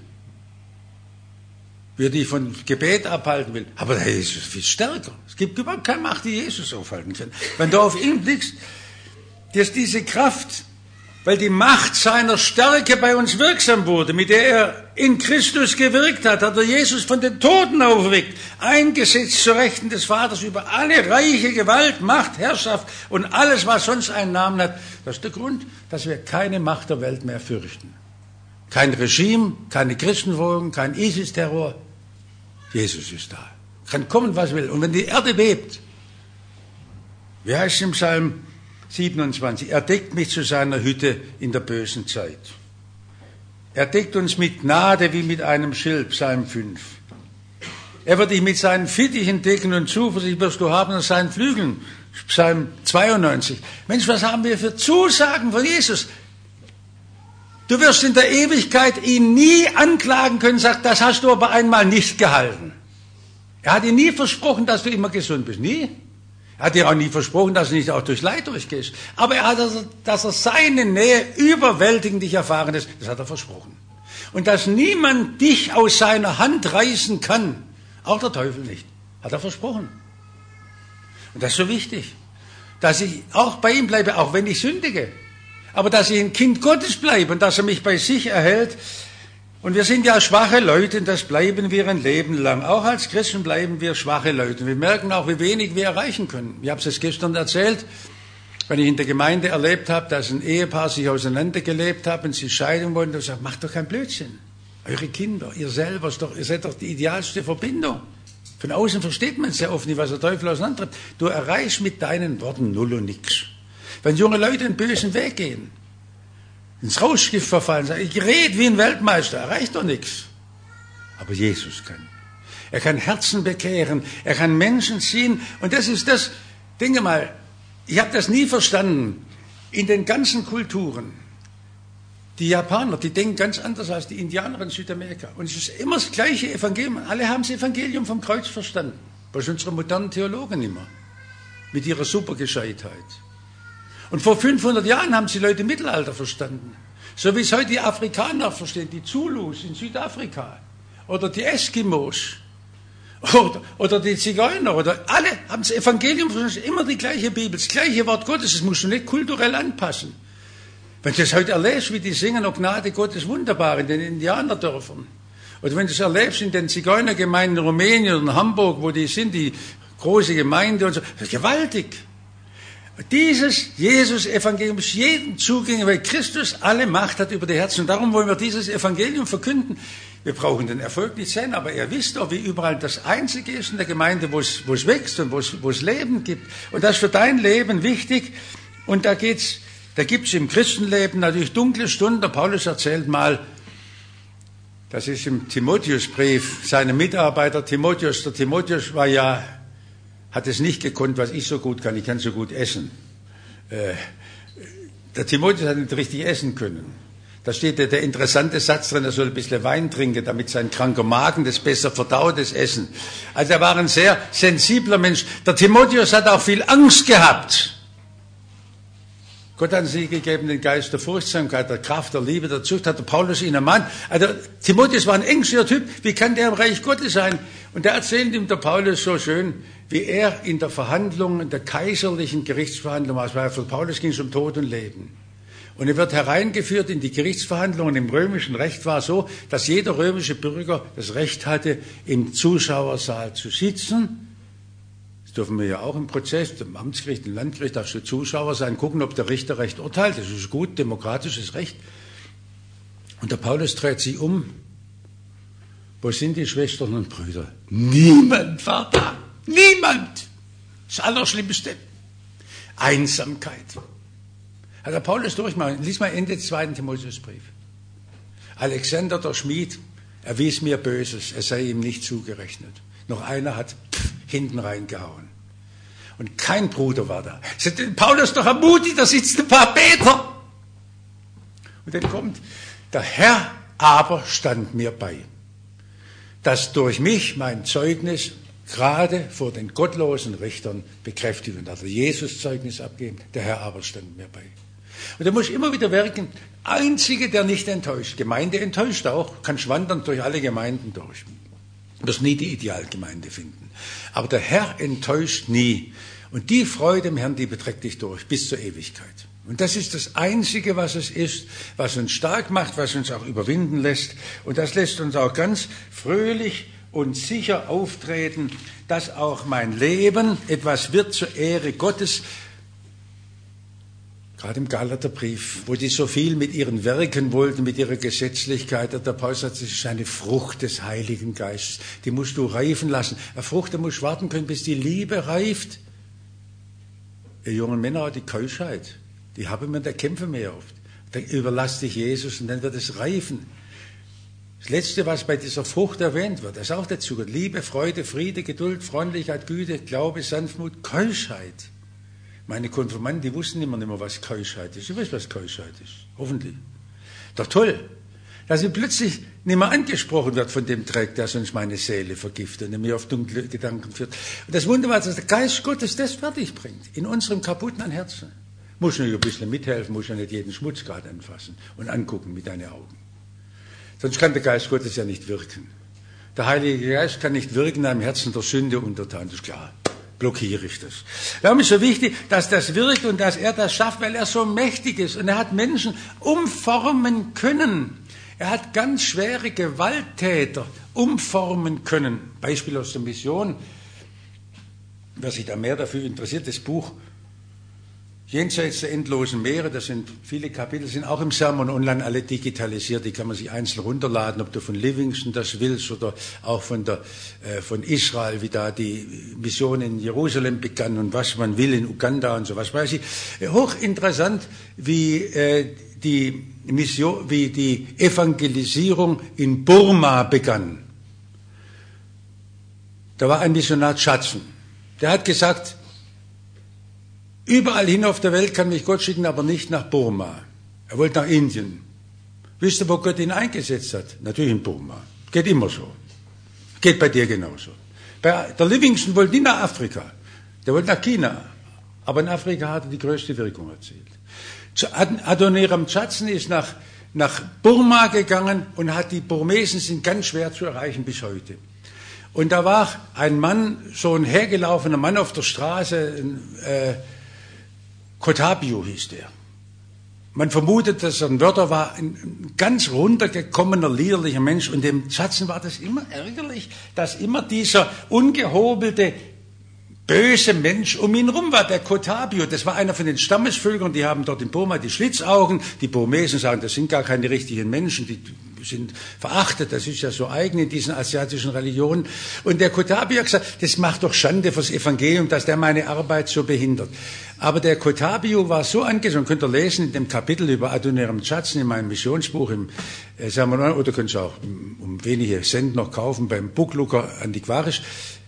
Wie er dich von Gebet abhalten will. Aber der Jesus ist viel stärker. Es gibt überhaupt keine Macht, die Jesus aufhalten kann. Wenn du auf ihn blickst, dass diese Kraft, weil die Macht seiner Stärke bei uns wirksam wurde, mit der er in Christus gewirkt hat, hat er Jesus von den Toten auferweckt, eingesetzt zur Rechten des Vaters über alle reiche Gewalt, Macht, Herrschaft und alles, was sonst einen Namen hat. Das ist der Grund, dass wir keine Macht der Welt mehr fürchten. Kein Regime, keine Christenverfolgung, kein ISIS-Terror. Jesus ist da. Kann kommen, was will. Und wenn die Erde bebt, wie heißt es im Psalm siebenundzwanzig, er deckt mich zu seiner Hütte in der bösen Zeit. Er deckt uns mit Gnade wie mit einem Schild, Psalm fünf. Er wird dich mit seinen Fittichen decken und Zuversicht wirst du haben an seinen Flügeln, Psalm zweiundneunzig. Mensch, was haben wir für Zusagen von Jesus? Du wirst in der Ewigkeit ihn nie anklagen können, sagt, das hast du aber einmal nicht gehalten. Er hat dir nie versprochen, dass du immer gesund bist. Nie. Er hat dir auch nie versprochen, dass du nicht auch durch Leid durchgehst. Aber er hat, dass er seine Nähe überwältigend dich erfahren ist, das hat er versprochen. Und dass niemand dich aus seiner Hand reißen kann, auch der Teufel nicht, hat er versprochen. Und das ist so wichtig, dass ich auch bei ihm bleibe, auch wenn ich sündige. Aber dass ich ein Kind Gottes bleibe und dass er mich bei sich erhält. Und wir sind ja schwache Leute und das bleiben wir ein Leben lang. Auch als Christen bleiben wir schwache Leute. Wir merken auch, wie wenig wir erreichen können. Ich habe es gestern erzählt, wenn ich in der Gemeinde erlebt habe, dass ein Ehepaar sich auseinandergelebt hat und sie scheiden wollten. Und ich sage, macht doch keinen Blödsinn. Eure Kinder, ihr selber, ist doch, ihr seid doch die idealste Verbindung. Von außen versteht man sehr oft nicht, was der Teufel auseinandertreibt. Du erreichst mit deinen Worten null und nix. Wenn junge Leute einen bösen Weg gehen, ins Rauschgift verfallen, sagen, ich rede wie ein Weltmeister, erreicht doch nichts. Aber Jesus kann. Er kann Herzen bekehren, er kann Menschen ziehen. Und das ist das, denke mal, ich habe das nie verstanden, in den ganzen Kulturen. Die Japaner, die denken ganz anders als die Indianer in Südamerika. Und es ist immer das gleiche Evangelium. Alle haben das Evangelium vom Kreuz verstanden. Was unsere modernen Theologen immer. Mit ihrer Supergescheitheit. Und vor fünfhundert Jahren haben sie Leute im Mittelalter verstanden. So wie es heute die Afrikaner verstehen, die Zulus in Südafrika. Oder die Eskimos. Oder, oder die Zigeuner. Oder alle haben das Evangelium verstanden. Immer die gleiche Bibel, das gleiche Wort Gottes. Das musst du nicht kulturell anpassen. Wenn du das heute erlebst, wie die singen, oh Gnade Gottes wunderbar in den Indianerdörfern. Oder wenn du es erlebst in den Zigeunergemeinden in Rumänien und in Hamburg, wo die sind, die große Gemeinde und so. Das ist gewaltig. Dieses Jesus-Evangelium ist jedem zugänglich, weil Christus alle Macht hat über die Herzen. Und darum wollen wir dieses Evangelium verkünden. Wir brauchen den Erfolg nicht sehen, aber ihr wisst doch, wie überall das Einzige ist in der Gemeinde, wo es, wo es wächst und wo es, wo es Leben gibt. Und das ist für dein Leben wichtig. Und da geht's, da gibt's im Christenleben natürlich dunkle Stunden. Der Paulus erzählt mal, das ist im Timotheusbrief, seine Mitarbeiter Timotheus. Der Timotheus war ja, hat es nicht gekonnt, was ich so gut kann. Ich kann so gut essen. Äh, der Timotheus hat nicht richtig essen können. Da steht der, der interessante Satz drin, er soll ein bisschen Wein trinken, damit sein kranker Magen das besser verdaut, das Essen. Also er war ein sehr sensibler Mensch. Der Timotheus hat auch viel Angst gehabt. Gott hat uns nie gegeben den Geist der Furchtsamkeit, der Kraft, der Liebe, der Zucht, hat der Paulus ihn ermahnt. Also Timotheus war ein ängstlicher Typ, wie kann der im Reich Gottes sein? Und da erzählt ihm der Paulus so schön, wie er in der Verhandlung, in der kaiserlichen Gerichtsverhandlung war. Weil für Paulus ging es um Tod und Leben. Und er wird hereingeführt in die Gerichtsverhandlungen. Im römischen Recht war so, dass jeder römische Bürger das Recht hatte, im Zuschauersaal zu sitzen. Das dürfen wir ja auch im Prozess, im Amtsgericht, im Landgericht, darfst du Zuschauer sein, gucken, ob der Richter recht urteilt. Das ist gut, demokratisches Recht. Und der Paulus dreht sich um. Wo sind die Schwestern und Brüder? Niemand war da. Niemand. Das Allerschlimmste. Einsamkeit. Hat der Paulus durchmachen. Lies mal Ende des zweiten Timotheusbrief. Alexander, der Schmied, erwies mir Böses, es sei ihm nicht zugerechnet. Noch einer hat pff, hinten reingehauen. Und kein Bruder war da. Sie hat Paulus doch ermutigt, da sitzen ein paar Beter. Und dann kommt, der Herr aber stand mir bei, dass durch mich mein Zeugnis gerade vor den gottlosen Richtern bekräftigt und also Jesus Zeugnis abgeben. Der Herr aber stand mir bei. Und da muss ich immer wieder wirken, Einzige, der nicht enttäuscht. Gemeinde enttäuscht auch, kannst wandern durch alle Gemeinden durch. Du wirst nie die Idealgemeinde finden. Aber der Herr enttäuscht nie. Und die Freude im Herrn, die beträgt dich durch bis zur Ewigkeit. Und das ist das Einzige, was es ist, was uns stark macht, was uns auch überwinden lässt. Und das lässt uns auch ganz fröhlich und sicher auftreten, dass auch mein Leben etwas wird zur Ehre Gottes. Gerade im Galaterbrief, wo die so viel mit ihren Werken wollten, mit ihrer Gesetzlichkeit, der Paulus sagt, das ist eine Frucht des Heiligen Geistes. Die musst du reifen lassen. Eine Frucht, da musst du warten können, bis die Liebe reift. Ihr jungen Männer, die Keuschheit, die haben wir, da kämpfen wir ja oft. Da überlasst dich Jesus und dann wird es reifen. Das Letzte, was bei dieser Frucht erwähnt wird, das auch dazu gehört, Liebe, Freude, Friede, Geduld, Freundlichkeit, Güte, Glaube, Sanftmut, Keuschheit. Meine Konfirmanden, die wussten immer nicht mehr, was Keuschheit ist. Ich weiß, was Keuschheit ist. Hoffentlich. Doch toll, dass sie plötzlich nicht mehr angesprochen wird von dem Dreck, der sonst meine Seele vergiftet und mir auf dunkle Gedanken führt. Und das Wunderbare ist, dass der Geist Gottes das fertig bringt. In unserem kaputten Herzen. Muss nur ein bisschen mithelfen, muss ja nicht jeden Schmutz gerade anfassen und angucken mit deinen Augen. Sonst kann der Geist Gottes ja nicht wirken. Der Heilige Geist kann nicht wirken in einem Herzen der Sünde untertan, das ist klar. Blockiere ich das. Darum ist so wichtig, dass das wirkt und dass er das schafft, weil er so mächtig ist. Und er hat Menschen umformen können. Er hat ganz schwere Gewalttäter umformen können. Beispiel aus der Mission. Wer sich da mehr dafür interessiert, das Buch Jenseits der endlosen Meere, das sind viele Kapitel, sind auch im Sermon online alle digitalisiert, die kann man sich einzeln runterladen, ob du von Livingston das willst oder auch von, der, äh, von Israel, wie da die Mission in Jerusalem begann und was man will in Uganda und so was weiß ich. Hochinteressant, wie äh, die Mission, wie die Evangelisierung in Burma begann. Da war ein Missionar Schatzen, der hat gesagt, überall hin auf der Welt kann mich Gott schicken, aber nicht nach Burma. Er wollte nach Indien. Wisst ihr, wo Gott ihn eingesetzt hat? Natürlich in Burma. Geht immer so. Geht bei dir genauso. Bei der Livingston wollte nicht nach Afrika. Der wollte nach China. Aber in Afrika hat er die größte Wirkung erzielt. Adoniram Schatzen ist nach, nach Burma gegangen und hat die Burmesen sind ganz schwer zu erreichen bis heute. Und da war ein Mann, so ein hergelaufener Mann auf der Straße, äh, Kotabio hieß der. Man vermutet, dass er ein Wörter war, ein ganz runtergekommener, liederlicher Mensch. Und dem Schatzen war das immer ärgerlich, dass immer dieser ungehobelte böse Mensch um ihn rum war, der Kotabio. Das war einer von den Stammesvölkern, die haben dort in Burma die Schlitzaugen. Die Burmesen sagen, das sind gar keine richtigen Menschen, die sind verachtet, das ist ja so eigen in diesen asiatischen Religionen. Und der Kotabio hat gesagt, das macht doch Schande fürs Evangelium, dass der meine Arbeit so behindert. Aber der Kotabio war so angesehen, könnt ihr lesen in dem Kapitel über Adoniram Judson in meinem Missionsbuch, im, äh, sagen wir mal, oder könnt ihr auch um wenige Cent noch kaufen beim Bucklooker antiquarisch.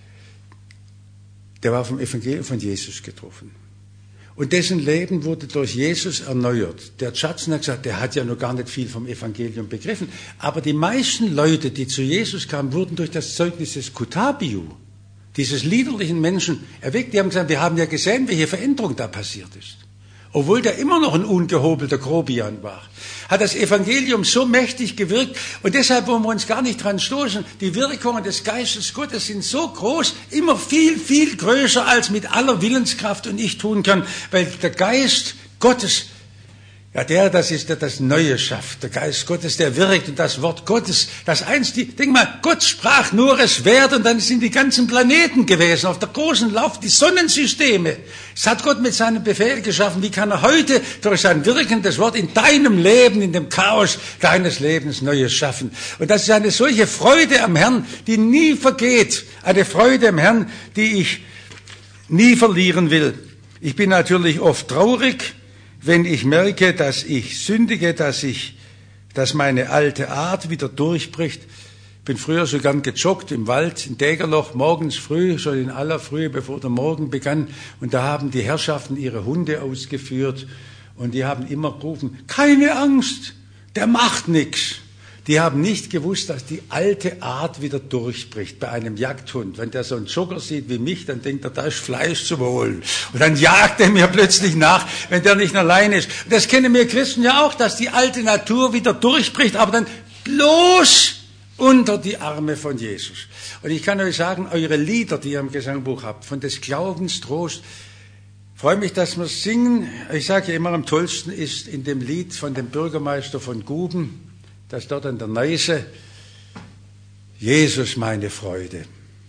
Der war vom Evangelium von Jesus getroffen. Und dessen Leben wurde durch Jesus erneuert. Der Judson hat gesagt, der hat ja noch gar nicht viel vom Evangelium begriffen. Aber die meisten Leute, die zu Jesus kamen, wurden durch das Zeugnis des Kotabio, dieses liederlichen Menschen, erweckt. Die haben gesagt, wir haben ja gesehen, welche Veränderung da passiert ist. Obwohl der immer noch ein ungehobelter Grobian war, hat das Evangelium so mächtig gewirkt. Und deshalb wollen wir uns gar nicht dran stoßen. Die Wirkungen des Geistes Gottes sind so groß, immer viel, viel größer, als mit aller Willenskraft und ich tun kann. Weil der Geist Gottes, ja, der, das ist der, das Neue schafft. Der Geist Gottes, der wirkt und das Wort Gottes, das einst, die, denk mal, Gott sprach nur es wert und dann sind die ganzen Planeten gewesen, auf der großen Lauf, die Sonnensysteme. Das hat Gott mit seinem Befehl geschaffen. Wie kann er heute durch sein wirkendes Wort in deinem Leben, in dem Chaos deines Lebens Neues schaffen? Und das ist eine solche Freude am Herrn, die nie vergeht. Eine Freude am Herrn, die ich nie verlieren will. Ich bin natürlich oft traurig, wenn ich merke, dass ich sündige, dass ich, dass meine alte Art wieder durchbricht. Ich bin früher so gern gejoggt im Wald, in Dägerloch, morgens früh, schon in aller Frühe, bevor der Morgen begann. Und da haben die Herrschaften ihre Hunde ausgeführt und die haben immer gerufen, keine Angst, der macht nichts. Die haben nicht gewusst, dass die alte Art wieder durchbricht bei einem Jagdhund. Wenn der so einen Jogger sieht wie mich, dann denkt er, da ist Fleisch zu holen. Und dann jagt er mir plötzlich nach, wenn der nicht allein ist. Und das kennen wir Christen ja auch, dass die alte Natur wieder durchbricht, aber dann bloß unter die Arme von Jesus. Und ich kann euch sagen, eure Lieder, die ihr im Gesangbuch habt, von des Glaubens Trost, freue mich, dass wir singen. Ich sage ja immer, am tollsten ist in dem Lied von dem Bürgermeister von Guben, das dort an der Neise, Jesus meine Freude.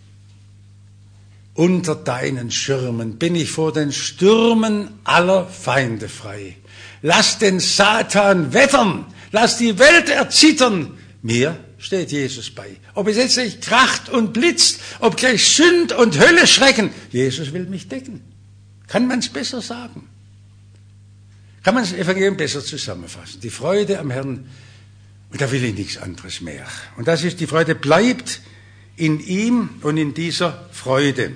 Unter deinen Schirmen bin ich vor den Stürmen aller Feinde frei. Lass den Satan wettern, lass die Welt erzittern. Mir steht Jesus bei. Ob es jetzt gleich kracht und blitzt, ob gleich Sünd und Hölle schrecken, Jesus will mich decken. Kann man es besser sagen? Kann man das Evangelium besser zusammenfassen? Die Freude am Herrn, und da will ich nichts anderes mehr. Und das ist, die Freude bleibt in ihm und in dieser Freude.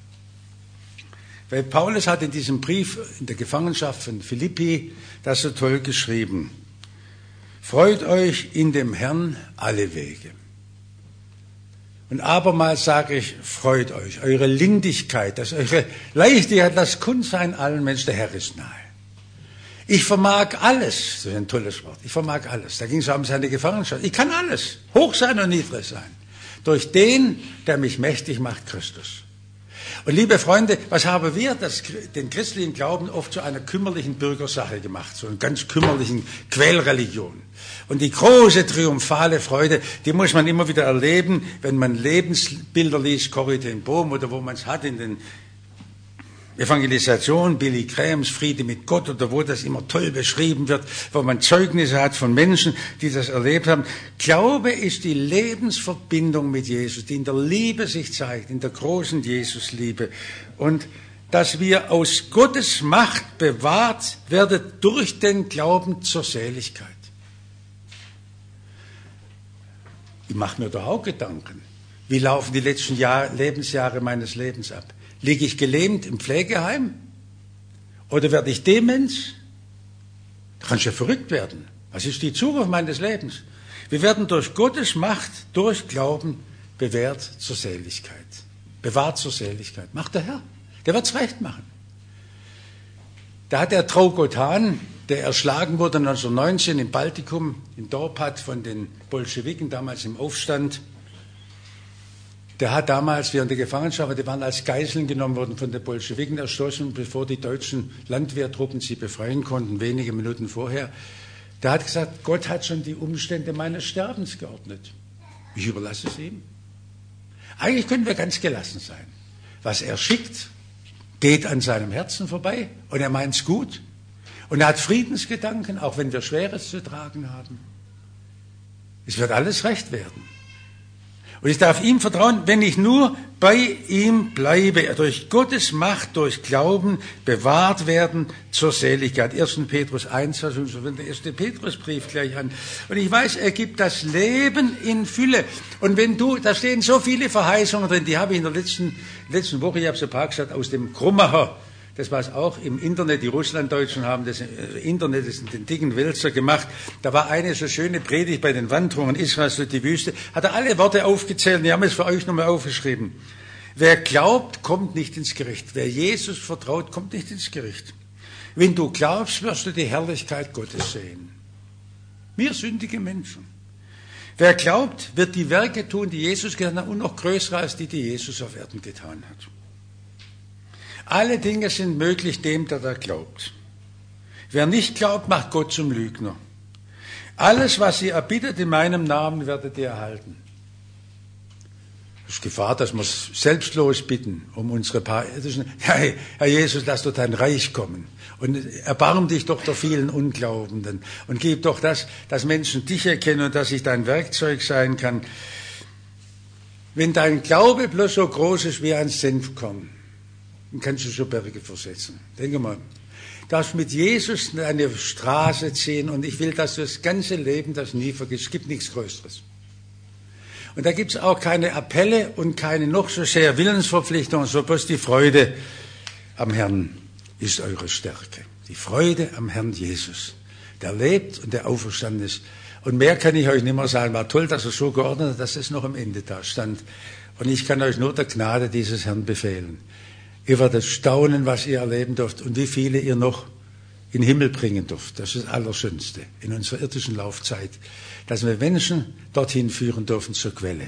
Weil Paulus hat in diesem Brief in der Gefangenschaft von Philippi das so toll geschrieben. Freut euch in dem Herrn alle Wege. Und abermals sage ich, freut euch, eure Lindigkeit, dass eure Leichtigkeit, lasst kund sein allen Menschen, der Herr ist nahe. Ich vermag alles, das ist ein tolles Wort, ich vermag alles. Da ging es um seine Gefangenschaft. Ich kann alles, hoch sein und niedrig sein. Durch den, der mich mächtig macht, Christus. Und liebe Freunde, was haben wir das, den christlichen Glauben oft zu einer kümmerlichen Bürgersache gemacht, so einer ganz kümmerlichen Quälreligion. Und die große triumphale Freude, die muss man immer wieder erleben, wenn man Lebensbilder liest, Corrie ten Boom oder wo man es hat in den Evangelisation, Billy Grahams Friede mit Gott oder wo das immer toll beschrieben wird, wo man Zeugnisse hat von Menschen, die das erlebt haben. Glaube ist die Lebensverbindung mit Jesus, die in der Liebe sich zeigt, in der großen Jesusliebe. Und dass wir aus Gottes Macht bewahrt werden durch den Glauben zur Seligkeit. Ich mache mir doch auch Gedanken. Wie laufen die letzten Jahr, Lebensjahre meines Lebens ab? Liege ich gelähmt im Pflegeheim? Oder werde ich Demenz? Da kannst du ja verrückt werden. Was ist die Zukunft meines Lebens? Wir werden durch Gottes Macht, durch Glauben bewährt zur Seligkeit. Bewahrt zur Seligkeit. Macht der Herr. Der wird es recht machen. Da hat der Traugott Hahn, der erschlagen wurde neunzehnhundertneunzehn im Baltikum, in Dorpat von den Bolschewiken, damals im Aufstand, der hat damals während der Gefangenschaft, die waren als Geiseln genommen worden von den Bolschewiken erstochen, bevor die deutschen Landwehrtruppen sie befreien konnten, wenige Minuten vorher. Der hat gesagt, Gott hat schon die Umstände meines Sterbens geordnet. Ich überlasse es ihm. Eigentlich können wir ganz gelassen sein. Was er schickt, geht an seinem Herzen vorbei und er meint's gut. Und er hat Friedensgedanken, auch wenn wir Schweres zu tragen haben. Es wird alles recht werden. Und ich darf ihm vertrauen, wenn ich nur bei ihm bleibe, durch Gottes Macht, durch Glauben bewahrt werden zur Seligkeit. erster Petrus eins, also der erste Petrusbrief gleich an. Und ich weiß, er gibt das Leben in Fülle. Und wenn du, da stehen so viele Verheißungen drin, die habe ich in der letzten, letzten Woche, ich habe es ein paar gesagt, aus dem Krummacher, das was auch im Internet, die Russlanddeutschen haben das Internet, das in den dicken Wälzer gemacht. Da war eine so schöne Predigt bei den Wanderungen Israels durch die Wüste. Hat er alle Worte aufgezählt und ich habe es für euch nochmal aufgeschrieben. Wer glaubt, kommt nicht ins Gericht. Wer Jesus vertraut, kommt nicht ins Gericht. Wenn du glaubst, wirst du die Herrlichkeit Gottes sehen. Wir sündige Menschen. Wer glaubt, wird die Werke tun, die Jesus getan hat und noch größere als die, die Jesus auf Erden getan hat. Alle Dinge sind möglich dem, der da glaubt. Wer nicht glaubt, macht Gott zum Lügner. Alles, was ihr erbittet in meinem Namen, werdet ihr erhalten. Es ist Gefahr, dass wir es selbstlos bitten, um unsere paar... Hey, Herr Jesus, lass doch dein Reich kommen. Und erbarm dich doch der vielen Unglaubenden. Und gib doch das, dass Menschen dich erkennen und dass ich dein Werkzeug sein kann. Wenn dein Glaube bloß so groß ist wie ein Senfkorn, dann kannst du schon Berge versetzen. Denke mal, du darfst mit Jesus eine Straße ziehen und ich will, dass du das ganze Leben das nie vergisst. Es gibt nichts Größeres. Und da gibt es auch keine Appelle und keine noch so sehr Willensverpflichtungen, so bloß die Freude am Herrn ist eure Stärke. Die Freude am Herrn Jesus, der lebt und der auferstanden ist. Und mehr kann ich euch nicht mehr sagen. War toll, dass er so geordnet hat, dass es noch am Ende da stand. Und ich kann euch nur der Gnade dieses Herrn befehlen. Ihr werdet staunen, was ihr erleben dürft und wie viele ihr noch in den Himmel bringen dürft. Das ist das Allerschönste in unserer irdischen Laufzeit, dass wir Menschen dorthin führen dürfen zur Quelle.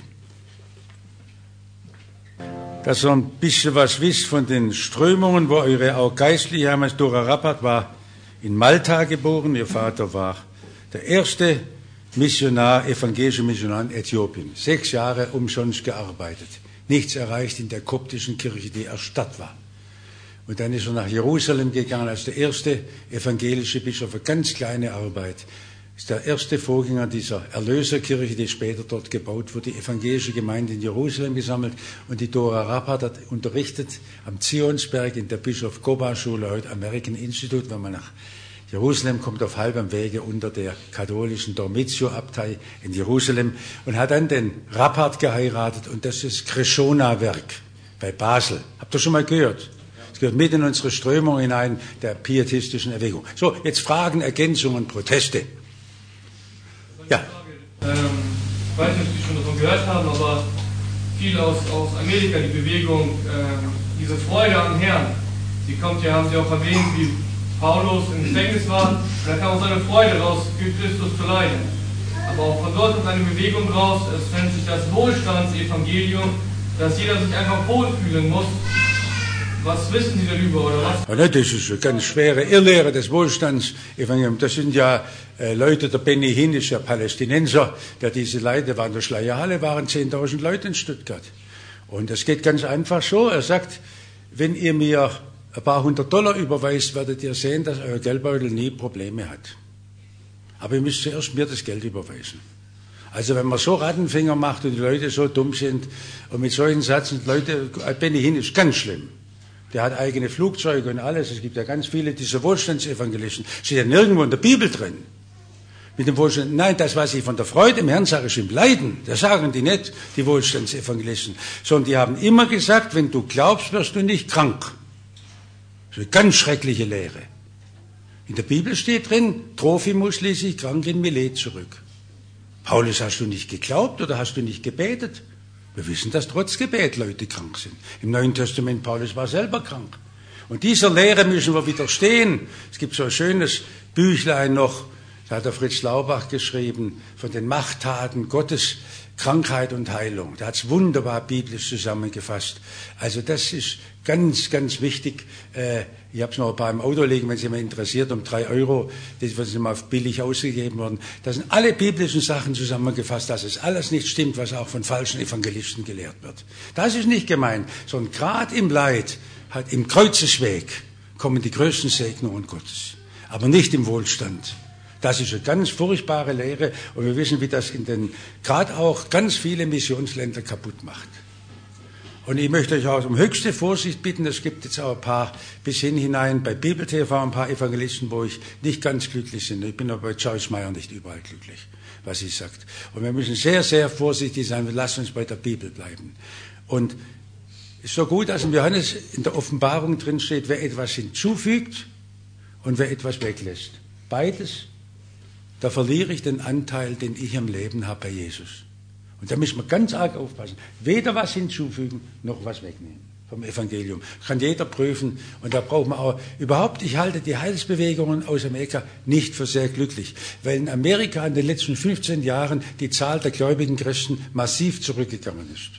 Dass ihr ein bisschen was wisst von den Strömungen, wo eure auch geistliche Heimat, Dora Rappert war in Malta geboren, ihr Vater war der erste Missionar, evangelische Missionar in Äthiopien. Sechs Jahre umsonst gearbeitet. Nichts erreicht in der koptischen Kirche, die erst Stadt war. Und dann ist er nach Jerusalem gegangen als der erste evangelische Bischof, eine ganz kleine Arbeit. Ist der erste Vorgänger dieser Erlöserkirche, die später dort gebaut wurde, die evangelische Gemeinde in Jerusalem gesammelt. Und die Dora Rappert hat unterrichtet am Zionsberg in der Bischof Koba Schule, heute American Institute, wenn man nach Jerusalem kommt, auf halbem Wege unter der katholischen Dormitio-Abtei in Jerusalem und hat dann den Rappert geheiratet und das ist Krishona-Werk bei Basel. Habt ihr schon mal gehört? Es gehört mit in unsere Strömung hinein der pietistischen Erweckung. So, jetzt Fragen, Ergänzungen, Proteste. Ja. Ähm, ich weiß nicht, ob Sie schon davon gehört haben, aber viele aus, aus Amerika, die Bewegung, ähm, diese Freude am Herrn, die kommt ja, haben Sie auch erwähnt, wie Paulus im Gefängnis war, und da kam auch seine Freude raus, für Christus zu leiden. Aber auch von dort kommt eine Bewegung raus, es nennt sich das Wohlstandsevangelium, dass jeder sich einfach wohlfühlen muss. Was wissen Sie darüber, oder was? Ja, das ist eine ganz schwere Irrlehre des Wohlstandsevangeliums. Das sind ja äh, Leute, der Benny Hinn ist ja Palästinenser, der diese Leute waren in der Schleierhalle, waren zehntausend Leute in Stuttgart. Und es geht ganz einfach so, er sagt, wenn ihr mir ein paar hundert Dollar überweist, werdet ihr sehen, dass euer Geldbeutel nie Probleme hat. Aber ihr müsst zuerst mir das Geld überweisen. Also wenn man so Rattenfinger macht und die Leute so dumm sind und mit solchen Sätzen, Leute, Benny Hinn ist ganz schlimm. Der hat eigene Flugzeuge und alles. Es gibt ja ganz viele dieser Wohlstandsevangelisten. Steht ja nirgendwo in der Bibel drin. Mit dem Wohlstand. Nein, das, was ich von der Freude im Herrn sage, ist im Leiden. Das sagen die nicht, die Wohlstandsevangelisten. Sondern die haben immer gesagt, wenn du glaubst, wirst du nicht krank. Das ist eine ganz schreckliche Lehre. In der Bibel steht drin, Trophimus ließ sich krank in Milet zurück. Paulus, hast du nicht geglaubt oder hast du nicht gebetet? Wir wissen, dass trotz Gebet Leute krank sind. Im Neuen Testament, Paulus war selber krank. Und dieser Lehre müssen wir widerstehen. Es gibt so ein schönes Büchlein noch, Da hat der Fritz Laubach geschrieben von den Machttaten Gottes, Krankheit und Heilung. Da hat es wunderbar biblisch zusammengefasst. Also das ist ganz, ganz wichtig. Äh, ich habe es noch beim Auto liegen, wenn es jemand interessiert, um drei Euro. Das wird immer billig ausgegeben worden. Da sind alle biblischen Sachen zusammengefasst, dass es alles nicht stimmt, was auch von falschen Evangelisten gelehrt wird. Das ist nicht gemeint, sondern gerade im Leid, hat im Kreuzesweg kommen die größten Segnungen Gottes. Aber nicht im Wohlstand. Das ist eine ganz furchtbare Lehre und wir wissen, wie das in den, gerade auch ganz viele Missionsländer kaputt macht. Und ich möchte euch auch um höchste Vorsicht bitten, es gibt jetzt auch ein paar bis hin hinein bei Bibel T V ein paar Evangelisten, wo ich nicht ganz glücklich bin. Ich bin aber bei Joyce Meyer nicht überall glücklich, was sie sagt. Und wir müssen sehr, sehr vorsichtig sein, wir lassen uns bei der Bibel bleiben. Und es ist so gut, dass in Johannes in der Offenbarung drin steht, wer etwas hinzufügt und wer etwas weglässt. Beides. Da verliere ich den Anteil, den ich am Leben habe bei Jesus. Und da müssen wir ganz arg aufpassen. Weder was hinzufügen, noch was wegnehmen vom Evangelium. Das kann jeder prüfen. Und da braucht man auch überhaupt, ich halte die Heilsbewegungen aus Amerika nicht für sehr glücklich. Weil in Amerika in den letzten fünfzehn Jahren die Zahl der gläubigen Christen massiv zurückgegangen ist.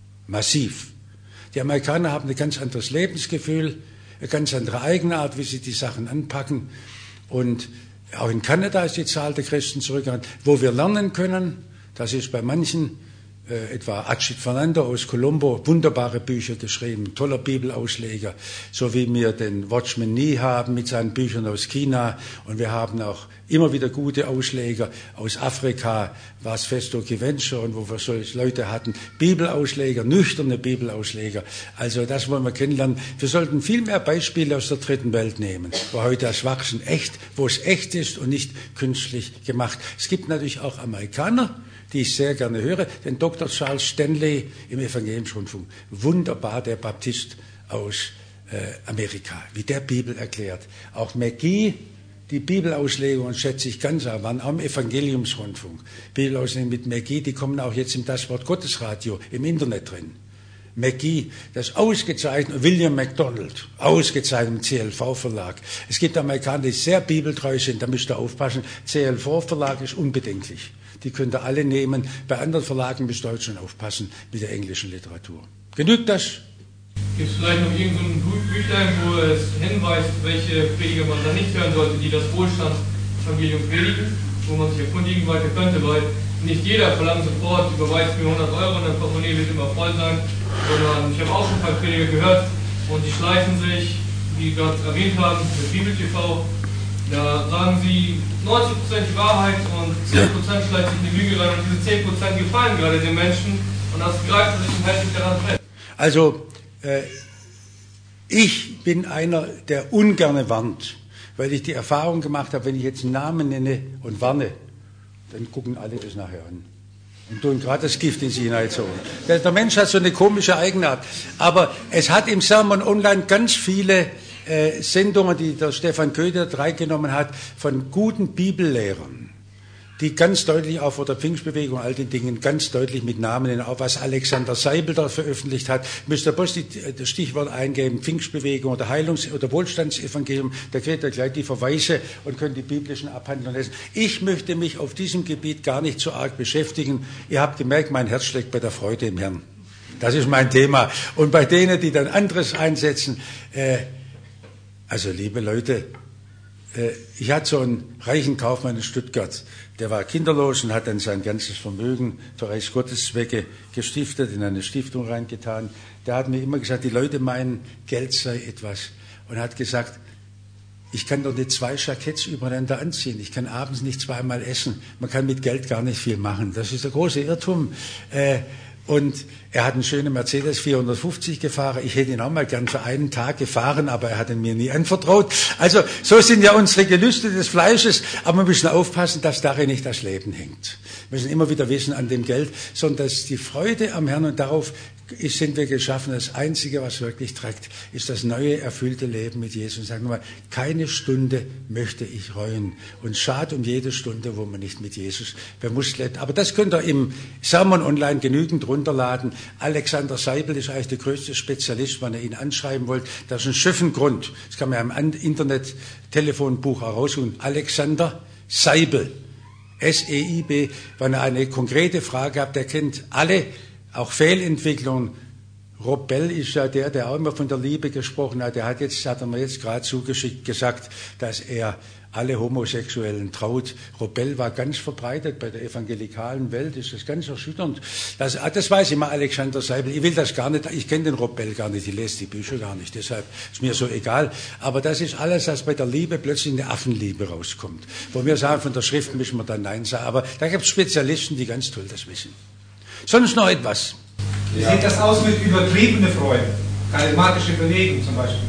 Massiv. Die Amerikaner haben ein ganz anderes Lebensgefühl, eine ganz andere Eigenart, wie sie die Sachen anpacken. Und auch in Kanada ist die Zahl der Christen zurückgegangen. Wo wir lernen können, das ist bei manchen, äh, etwa Achit Fernando aus Colombo, wunderbare Bücher geschrieben, toller Bibelausleger, so wie wir den Watchman Nee haben mit seinen Büchern aus China. Und wir haben auch immer wieder gute Ausleger aus Afrika, was Festo Kiventure und wo wir solche Leute hatten, Bibelausleger, nüchterne Bibelausleger. Also das wollen wir kennenlernen. Wir sollten viel mehr Beispiele aus der dritten Welt nehmen, wo heute das Wachsen echt, wo es echt ist und nicht künstlich gemacht. Es gibt natürlich auch Amerikaner, die ich sehr gerne höre, den Doktor Charles Stanley im Evangeliumsrundfunk. Wunderbar, der Baptist aus äh, Amerika, wie der Bibel erklärt. Auch McGee, die Bibelauslegungen schätze ich ganz an, waren am Evangeliumsrundfunk. Bibelauslegungen mit McGee, die kommen auch jetzt im Das Wort Gottes Radio im Internet drin. McGee, das ausgezeichnet, William MacDonald, ausgezeichnet im C L V-Verlag. Es gibt Amerikaner, die sehr bibeltreu sind, da müsst ihr aufpassen. C L V-Verlag ist unbedenklich. Die könnt ihr alle nehmen. Bei anderen Verlagen müsst ihr heute schon aufpassen mit der englischen Literatur. Genügt das? Gibt es vielleicht noch irgendein so Büchlein, wo es hinweist, welche Prediger man da nicht hören sollte, die das Wohlstandsevangelium predigen, wo man sich erkundigen weiter könnte, weil nicht jeder verlangt sofort, überweist mir hundert Euro und dein Portemonnaie wird immer voll sein, sondern ich habe auch schon ein paar Prediger gehört und die schleichen sich, wie wir gerade erwähnt haben, mit Bibel T V, da sagen sie neunzig Prozent die Wahrheit und zehn Prozent schleicht sich eine Lüge rein und diese zehn Prozent gefallen gerade den Menschen und das greift sich und hält sich daran fest. Also, äh, ich bin einer, der ungerne warnt, weil ich die Erfahrung gemacht habe, wenn ich jetzt einen Namen nenne und warne, dann gucken alle das nachher an und tun gerade das Gift in sie hineinzogen. Der, der Mensch hat so eine komische Eigenart, aber es hat im Sermon Online ganz viele äh, Sendungen, die der Stefan Köder reingenommen hat, von guten Bibellehrern, die ganz deutlich auch vor der Pfingstbewegung all den Dingen ganz deutlich mit Namen nennen, auch was Alexander Seibel da veröffentlicht hat. Müsst ihr bloß die, das Stichwort eingeben, Pfingstbewegung oder Heilungs- oder Wohlstandsevangelium, da kriegt ihr gleich die Verweise und könnt die biblischen Abhandlungen lesen. Ich möchte mich auf diesem Gebiet gar nicht so arg beschäftigen. Ihr habt gemerkt, mein Herz schlägt bei der Freude im Herrn. Das ist mein Thema. Und bei denen, die dann anderes einsetzen, äh, also liebe Leute, äh, ich hatte so einen reichen Kaufmann in Stuttgart, der war kinderlos und hat dann sein ganzes Vermögen für Reichsgotteszwecke gestiftet, in eine Stiftung reingetan. Der hat mir immer gesagt, die Leute meinen, Geld sei etwas. Und er hat gesagt, ich kann doch nicht zwei Jacketts übereinander anziehen. Ich kann abends nicht zweimal essen. Man kann mit Geld gar nicht viel machen. Das ist der große Irrtum. Äh, Und er hat einen schönen Mercedes vierhundertfünfzig gefahren. Ich hätte ihn auch mal gern für einen Tag gefahren, aber er hat ihn mir nie anvertraut. Also so sind ja unsere Gelüste des Fleisches. Aber wir müssen aufpassen, dass darin nicht das Leben hängt. Wir müssen immer wieder wissen an dem Geld, sondern dass die Freude am Herrn und darauf sind wir geschaffen. Das Einzige, was wirklich trägt, ist das neue, erfüllte Leben mit Jesus. Und sagen wir mal, keine Stunde möchte ich reuen. Und schade um jede Stunde, wo man nicht mit Jesus bemuskelt. Aber das könnt ihr im Sermon Online genügend runterladen. Alexander Seibel ist eigentlich der größte Spezialist, wenn ihr ihn anschreiben wollt. Das ist ein Schiffengrund. Das kann man ja im Internet-Telefonbuch heraussuchen. Alexander Seibel, S E I B, wenn er eine konkrete Frage hat, der kennt alle, auch Fehlentwicklungen. Rob Bell ist ja der, der auch immer von der Liebe gesprochen hat. Der hat jetzt, hat er mir jetzt gerade zugeschickt, gesagt, dass er alle Homosexuellen traut. Rob Bell war ganz verbreitet bei der evangelikalen Welt, ist das ganz erschütternd. Das, das weiß immer Alexander Seibel. Ich will das gar nicht, ich kenne den Rob Bell gar nicht, ich lese die Bücher gar nicht, deshalb ist mir so egal. Aber das ist alles, was bei der Liebe plötzlich eine Affenliebe rauskommt. Wo wir sagen, von der Schrift müssen wir dann Nein sagen. Aber da gibt es Spezialisten, die ganz toll das wissen. Sonst noch etwas? Wie sieht das aus mit übertriebener Freude? Charismatische Bewegung zum Beispiel.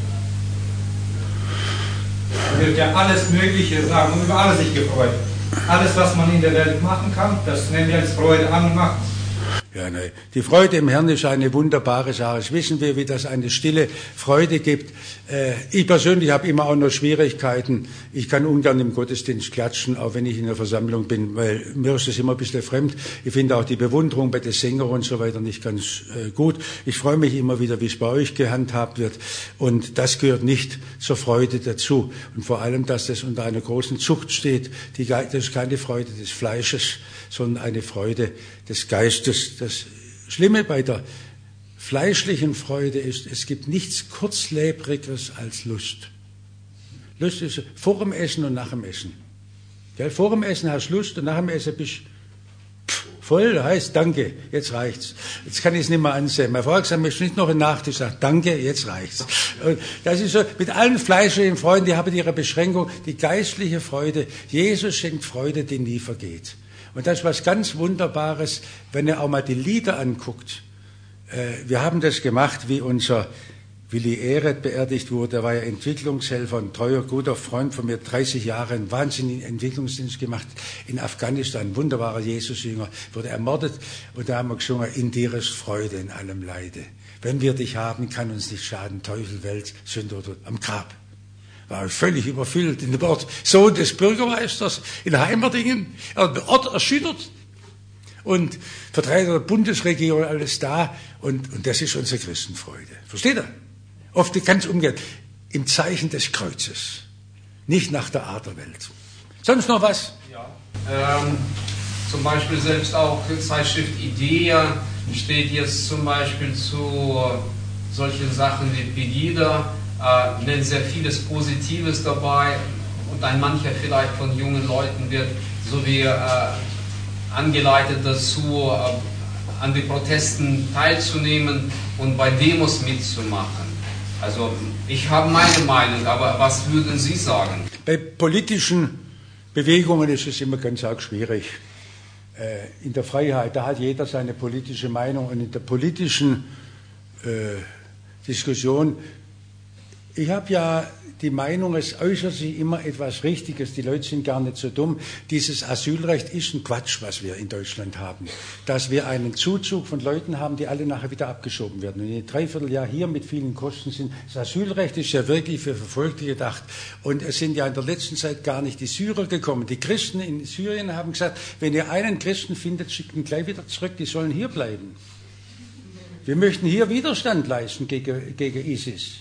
Da wird ja alles Mögliche sagen und über alles sich gefreut. Alles, was man in der Welt machen kann, das nennen wir als Freude angemacht. Ja, nein. Die Freude im Herrn ist eine wunderbare Sache. Das wissen wir, wie das eine stille Freude gibt. Äh, ich persönlich habe immer auch noch Schwierigkeiten. Ich kann ungern im Gottesdienst klatschen, auch wenn ich in der Versammlung bin, weil mir ist das immer ein bisschen fremd. Ich finde auch die Bewunderung bei den Sängern und so weiter nicht ganz äh, gut. Ich freue mich immer wieder, wie es bei euch gehandhabt wird. Und das gehört nicht zur Freude dazu. Und vor allem, dass das unter einer großen Zucht steht. Die, das ist keine Freude des Fleisches, sondern eine Freude des Geistes. Das Schlimme bei der fleischlichen Freude ist, es gibt nichts Kurzlebrigeres als Lust. Lust ist vor dem Essen und nach dem Essen. Gell? Vor dem Essen hast du Lust und nach dem Essen bist du voll, heißt danke, jetzt reicht's. Jetzt kann ich es nicht mehr ansehen. Meine Frau hat gesagt, möchte nicht noch einen Nachtisch, sagt danke, jetzt reicht's. Und das ist so, mit allen fleischlichen Freuden, die haben ihre Beschränkung, die geistliche Freude. Jesus schenkt Freude, die nie vergeht. Und das ist was ganz Wunderbares, wenn ihr auch mal die Lieder anguckt. Äh, wir haben das gemacht, wie unser Willi Ehret beerdigt wurde. Er war ja Entwicklungshelfer, ein treuer, guter Freund von mir, dreißig Jahre, einen wahnsinnigen Entwicklungsdienst gemacht in Afghanistan, ein wunderbarer Jesusjünger, wurde ermordet. Und da haben wir gesungen, in dir ist Freude in allem Leide. Wenn wir dich haben, kann uns nicht schaden, Teufel, Welt, Sünde oder am Grab. War völlig überfüllt in dem Ort. Sohn des Bürgermeisters in Heimerdingen, der Ort erschüttert und Vertreter der Bundesregierung, alles da. Und, und das ist unsere Christenfreude. Versteht ihr? Oft ganz umgekehrt. Im Zeichen des Kreuzes. Nicht nach der Art der Welt. Sonst noch was? Ja. Ähm, zum Beispiel selbst auch Zeitschrift Idea steht jetzt zum Beispiel zu solchen Sachen wie Pegida. Äh, nennt sehr vieles Positives dabei und ein mancher vielleicht von jungen Leuten wird so wie äh, angeleitet dazu, äh, an den Protesten teilzunehmen und bei Demos mitzumachen. Also ich habe meine Meinung, aber was würden Sie sagen? Bei politischen Bewegungen ist es immer ganz arg schwierig. Äh, in der Freiheit, da hat jeder seine politische Meinung und in der politischen äh, Diskussion. Ich habe ja die Meinung, es äußert sich immer etwas Richtiges, die Leute sind gar nicht so dumm. Dieses Asylrecht ist ein Quatsch, was wir in Deutschland haben. Dass wir einen Zuzug von Leuten haben, die alle nachher wieder abgeschoben werden. Und in ein Dreivierteljahr hier mit vielen Kosten sind. Das Asylrecht ist ja wirklich für Verfolgte gedacht. Und es sind ja in der letzten Zeit gar nicht die Syrer gekommen. Die Christen in Syrien haben gesagt, wenn ihr einen Christen findet, schickt ihn gleich wieder zurück, die sollen hier bleiben. Wir möchten hier Widerstand leisten gegen, gegen ISIS.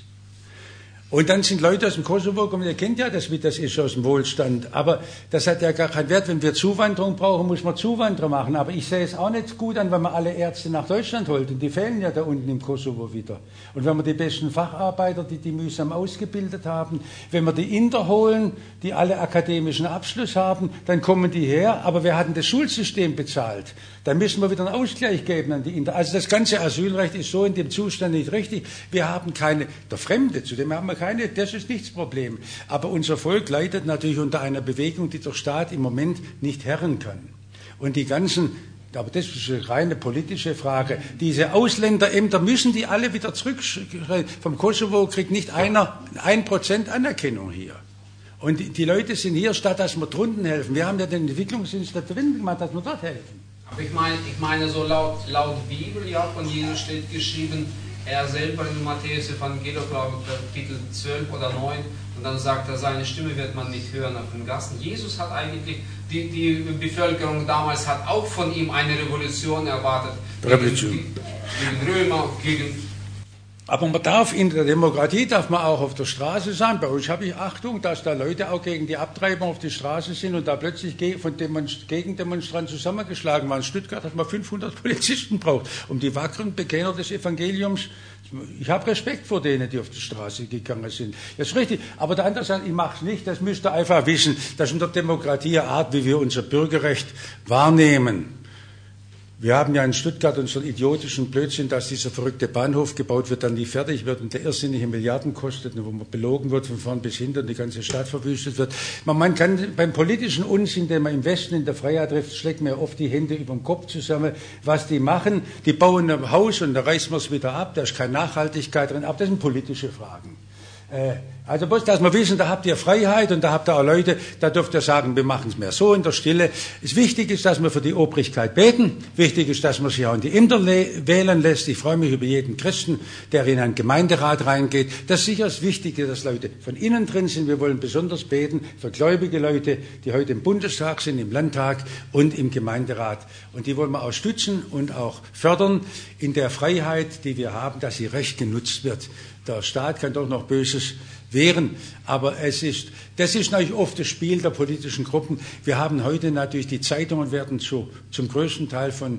Und dann sind Leute aus dem Kosovo gekommen, ihr kennt ja das, wie das ist aus dem Wohlstand. Aber das hat ja gar keinen Wert. Wenn wir Zuwanderung brauchen, muss man Zuwanderer machen. Aber ich sehe es auch nicht gut an, wenn man alle Ärzte nach Deutschland holt. Und die fehlen ja da unten im Kosovo wieder. Und wenn wir die besten Facharbeiter, die die mühsam ausgebildet haben, wenn wir die Inder holen, die alle akademischen Abschluss haben, dann kommen die her. Aber wir hatten das Schulsystem bezahlt. Dann müssen wir wieder einen Ausgleich geben an die Inder. Also das ganze Asylrecht ist so in dem Zustand nicht richtig. Wir haben keine, der Fremde, zu dem haben wir keine, das ist nicht das Problem. Aber unser Volk leidet natürlich unter einer Bewegung, die der Staat im Moment nicht herren kann. Und die ganzen, aber das ist eine reine politische Frage, diese Ausländerämter, müssen die alle wieder zurück, vom Kosovo kriegt nicht einer ein Prozent Anerkennung hier. Und die, die Leute sind hier, statt dass wir drunten helfen. Wir haben ja den Entwicklungsdienst der Verbindung gemacht, dass wir dort helfen. Aber ich meine, ich meine so laut, laut Bibel, ja, von Jesus steht geschrieben, er selber in Matthäus Evangelium, glaube ich, Kapitel zwölf oder neun, und dann sagt er, seine Stimme wird man nicht hören auf den Gassen. Jesus hat eigentlich, die, die Bevölkerung damals hat auch von ihm eine Revolution erwartet. Revolution. Gegen, gegen Römer, gegen... Aber man darf in der Demokratie, darf man auch auf der Straße sein. Bei uns habe ich Achtung, dass da Leute auch gegen die Abtreibung auf die Straße sind und da plötzlich von Demonst- Gegendemonstranten zusammengeschlagen waren. In Stuttgart hat man fünfhundert Polizisten braucht, um die wackeren Bekenner des Evangeliums. Ich habe Respekt vor denen, die auf die Straße gegangen sind. Das ist richtig. Aber der andere sagt, ich mache es nicht. Das müsst ihr einfach wissen. Das ist in der Demokratie eine Art, wie wir unser Bürgerrecht wahrnehmen. Wir haben ja in Stuttgart unseren idiotischen Blödsinn, dass dieser verrückte Bahnhof gebaut wird, dann nie fertig wird und der irrsinnige Milliarden kostet, wo man belogen wird von vorn bis hinten und die ganze Stadt verwüstet wird. Man kann beim politischen Unsinn, den man im Westen in der Freiheit trifft, schlägt mir oft die Hände über den Kopf zusammen, was die machen. Die bauen ein Haus und da reißen wir es wieder ab, da ist keine Nachhaltigkeit drin, aber das sind politische Fragen. Also bloß, dass wir wissen, da habt ihr Freiheit und da habt ihr auch Leute, da dürft ihr sagen, wir machen es mehr so in der Stille. Es wichtig ist, dass wir für die Obrigkeit beten. Wichtig ist, dass man sich auch in die Ämter wählen lässt. Ich freue mich über jeden Christen, der in einen Gemeinderat reingeht. Das ist sicher das Wichtige, dass Leute von innen drin sind. Wir wollen besonders beten für gläubige Leute, die heute im Bundestag sind, im Landtag und im Gemeinderat. Und die wollen wir auch stützen und auch fördern in der Freiheit, die wir haben, dass sie recht genutzt wird. Der Staat kann doch noch Böses wehren, aber es ist, das ist natürlich oft das Spiel der politischen Gruppen. Wir haben heute natürlich, die Zeitungen werden zu, zum größten Teil von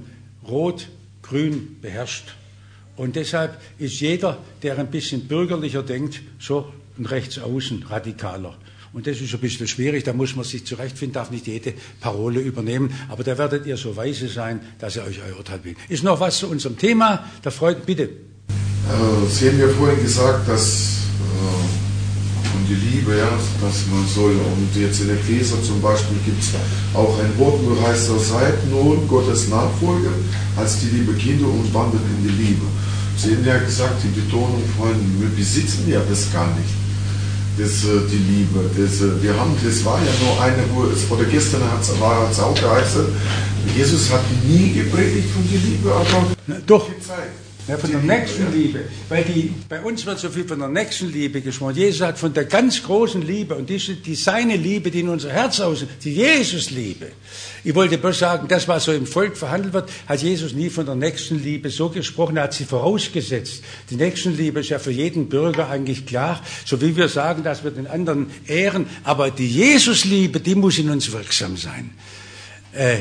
Rot-Grün beherrscht. Und deshalb ist jeder, der ein bisschen bürgerlicher denkt, so ein Rechtsaußen radikaler. Und das ist ein bisschen schwierig, da muss man sich zurechtfinden, darf nicht jede Parole übernehmen, aber da werdet ihr so weise sein, dass ihr euch euer Urteil bildet. Ist noch was zu unserem Thema? Der Freund, bitte. Sie haben ja vorhin gesagt, dass äh, und die Liebe, ja, dass man soll, und jetzt in Epheser zum Beispiel gibt es auch ein Wort, wo heißt, seid nun Gottes Nachfolger als die liebe Kinder und wandelt in die Liebe. Sie haben ja gesagt, die Betonung von, wir besitzen ja das gar nicht, das, äh, die Liebe. Das, äh, wir haben, das war ja nur eine, wo es, oder gestern hat es auch geheißen, Jesus hat nie gepredigt von die Liebe, aber Na, doch. gezeigt. Ja, von der Nächstenliebe, weil die, bei uns wird so viel von der Nächstenliebe gesprochen. Jesus hat von der ganz großen Liebe, und die, die seine Liebe, die in unser Herz aus, die Jesus-Liebe. Ich wollte bloß sagen, das, was so im Volk verhandelt wird, hat Jesus nie von der Nächstenliebe so gesprochen, er hat sie vorausgesetzt. Die Nächstenliebe ist ja für jeden Bürger eigentlich klar, so wie wir sagen, dass wir den anderen ehren, aber die Jesus-Liebe, die muss in uns wirksam sein. Äh,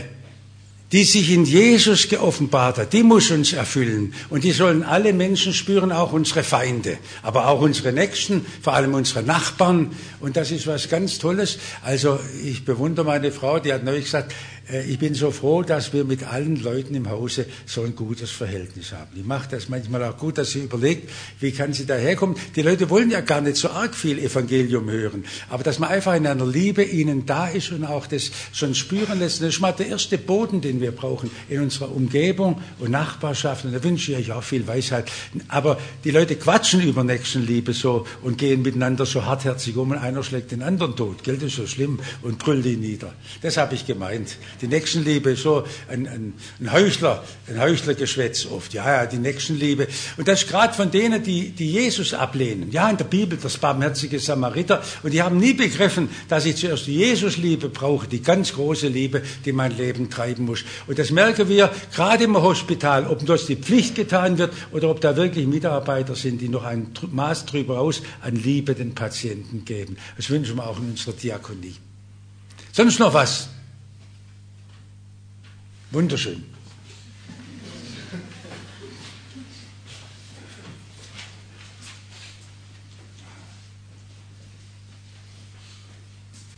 die sich in Jesus geoffenbart hat, die muss uns erfüllen. Und die sollen alle Menschen spüren, auch unsere Feinde, aber auch unsere Nächsten, vor allem unsere Nachbarn. Und das ist was ganz Tolles. Also ich bewundere meine Frau, die hat neulich gesagt, ich bin so froh, dass wir mit allen Leuten im Hause so ein gutes Verhältnis haben. Die macht das manchmal auch gut, dass sie überlegt, wie kann sie daherkommen. Die Leute wollen ja gar nicht so arg viel Evangelium hören, aber dass man einfach in einer Liebe ihnen da ist und auch das schon spüren lässt. Das ist mal der erste Boden, den wir brauchen in unserer Umgebung und Nachbarschaft. Und da wünsche ich euch auch viel Weisheit. Aber die Leute quatschen über Nächstenliebe so und gehen miteinander so hartherzig um und einer schlägt den anderen tot. Gell, das ist so schlimm und brüllt ihn nieder. Das habe ich gemeint. Die Nächstenliebe ist so ein, ein, ein Heuchler, ein Heuchlergeschwätz oft. Ja, ja, die Nächstenliebe. Und das ist gerade von denen, die, die Jesus ablehnen. Ja, in der Bibel, das barmherzige Samariter. Und die haben nie begriffen, dass ich zuerst die Jesusliebe brauche, die ganz große Liebe, die mein Leben treiben muss. Und das merken wir gerade im Hospital, ob das die Pflicht getan wird oder ob da wirklich Mitarbeiter sind, die noch ein Maß drüber aus an Liebe den Patienten geben. Das wünschen wir auch in unserer Diakonie. Sonst noch was? Wunderschön.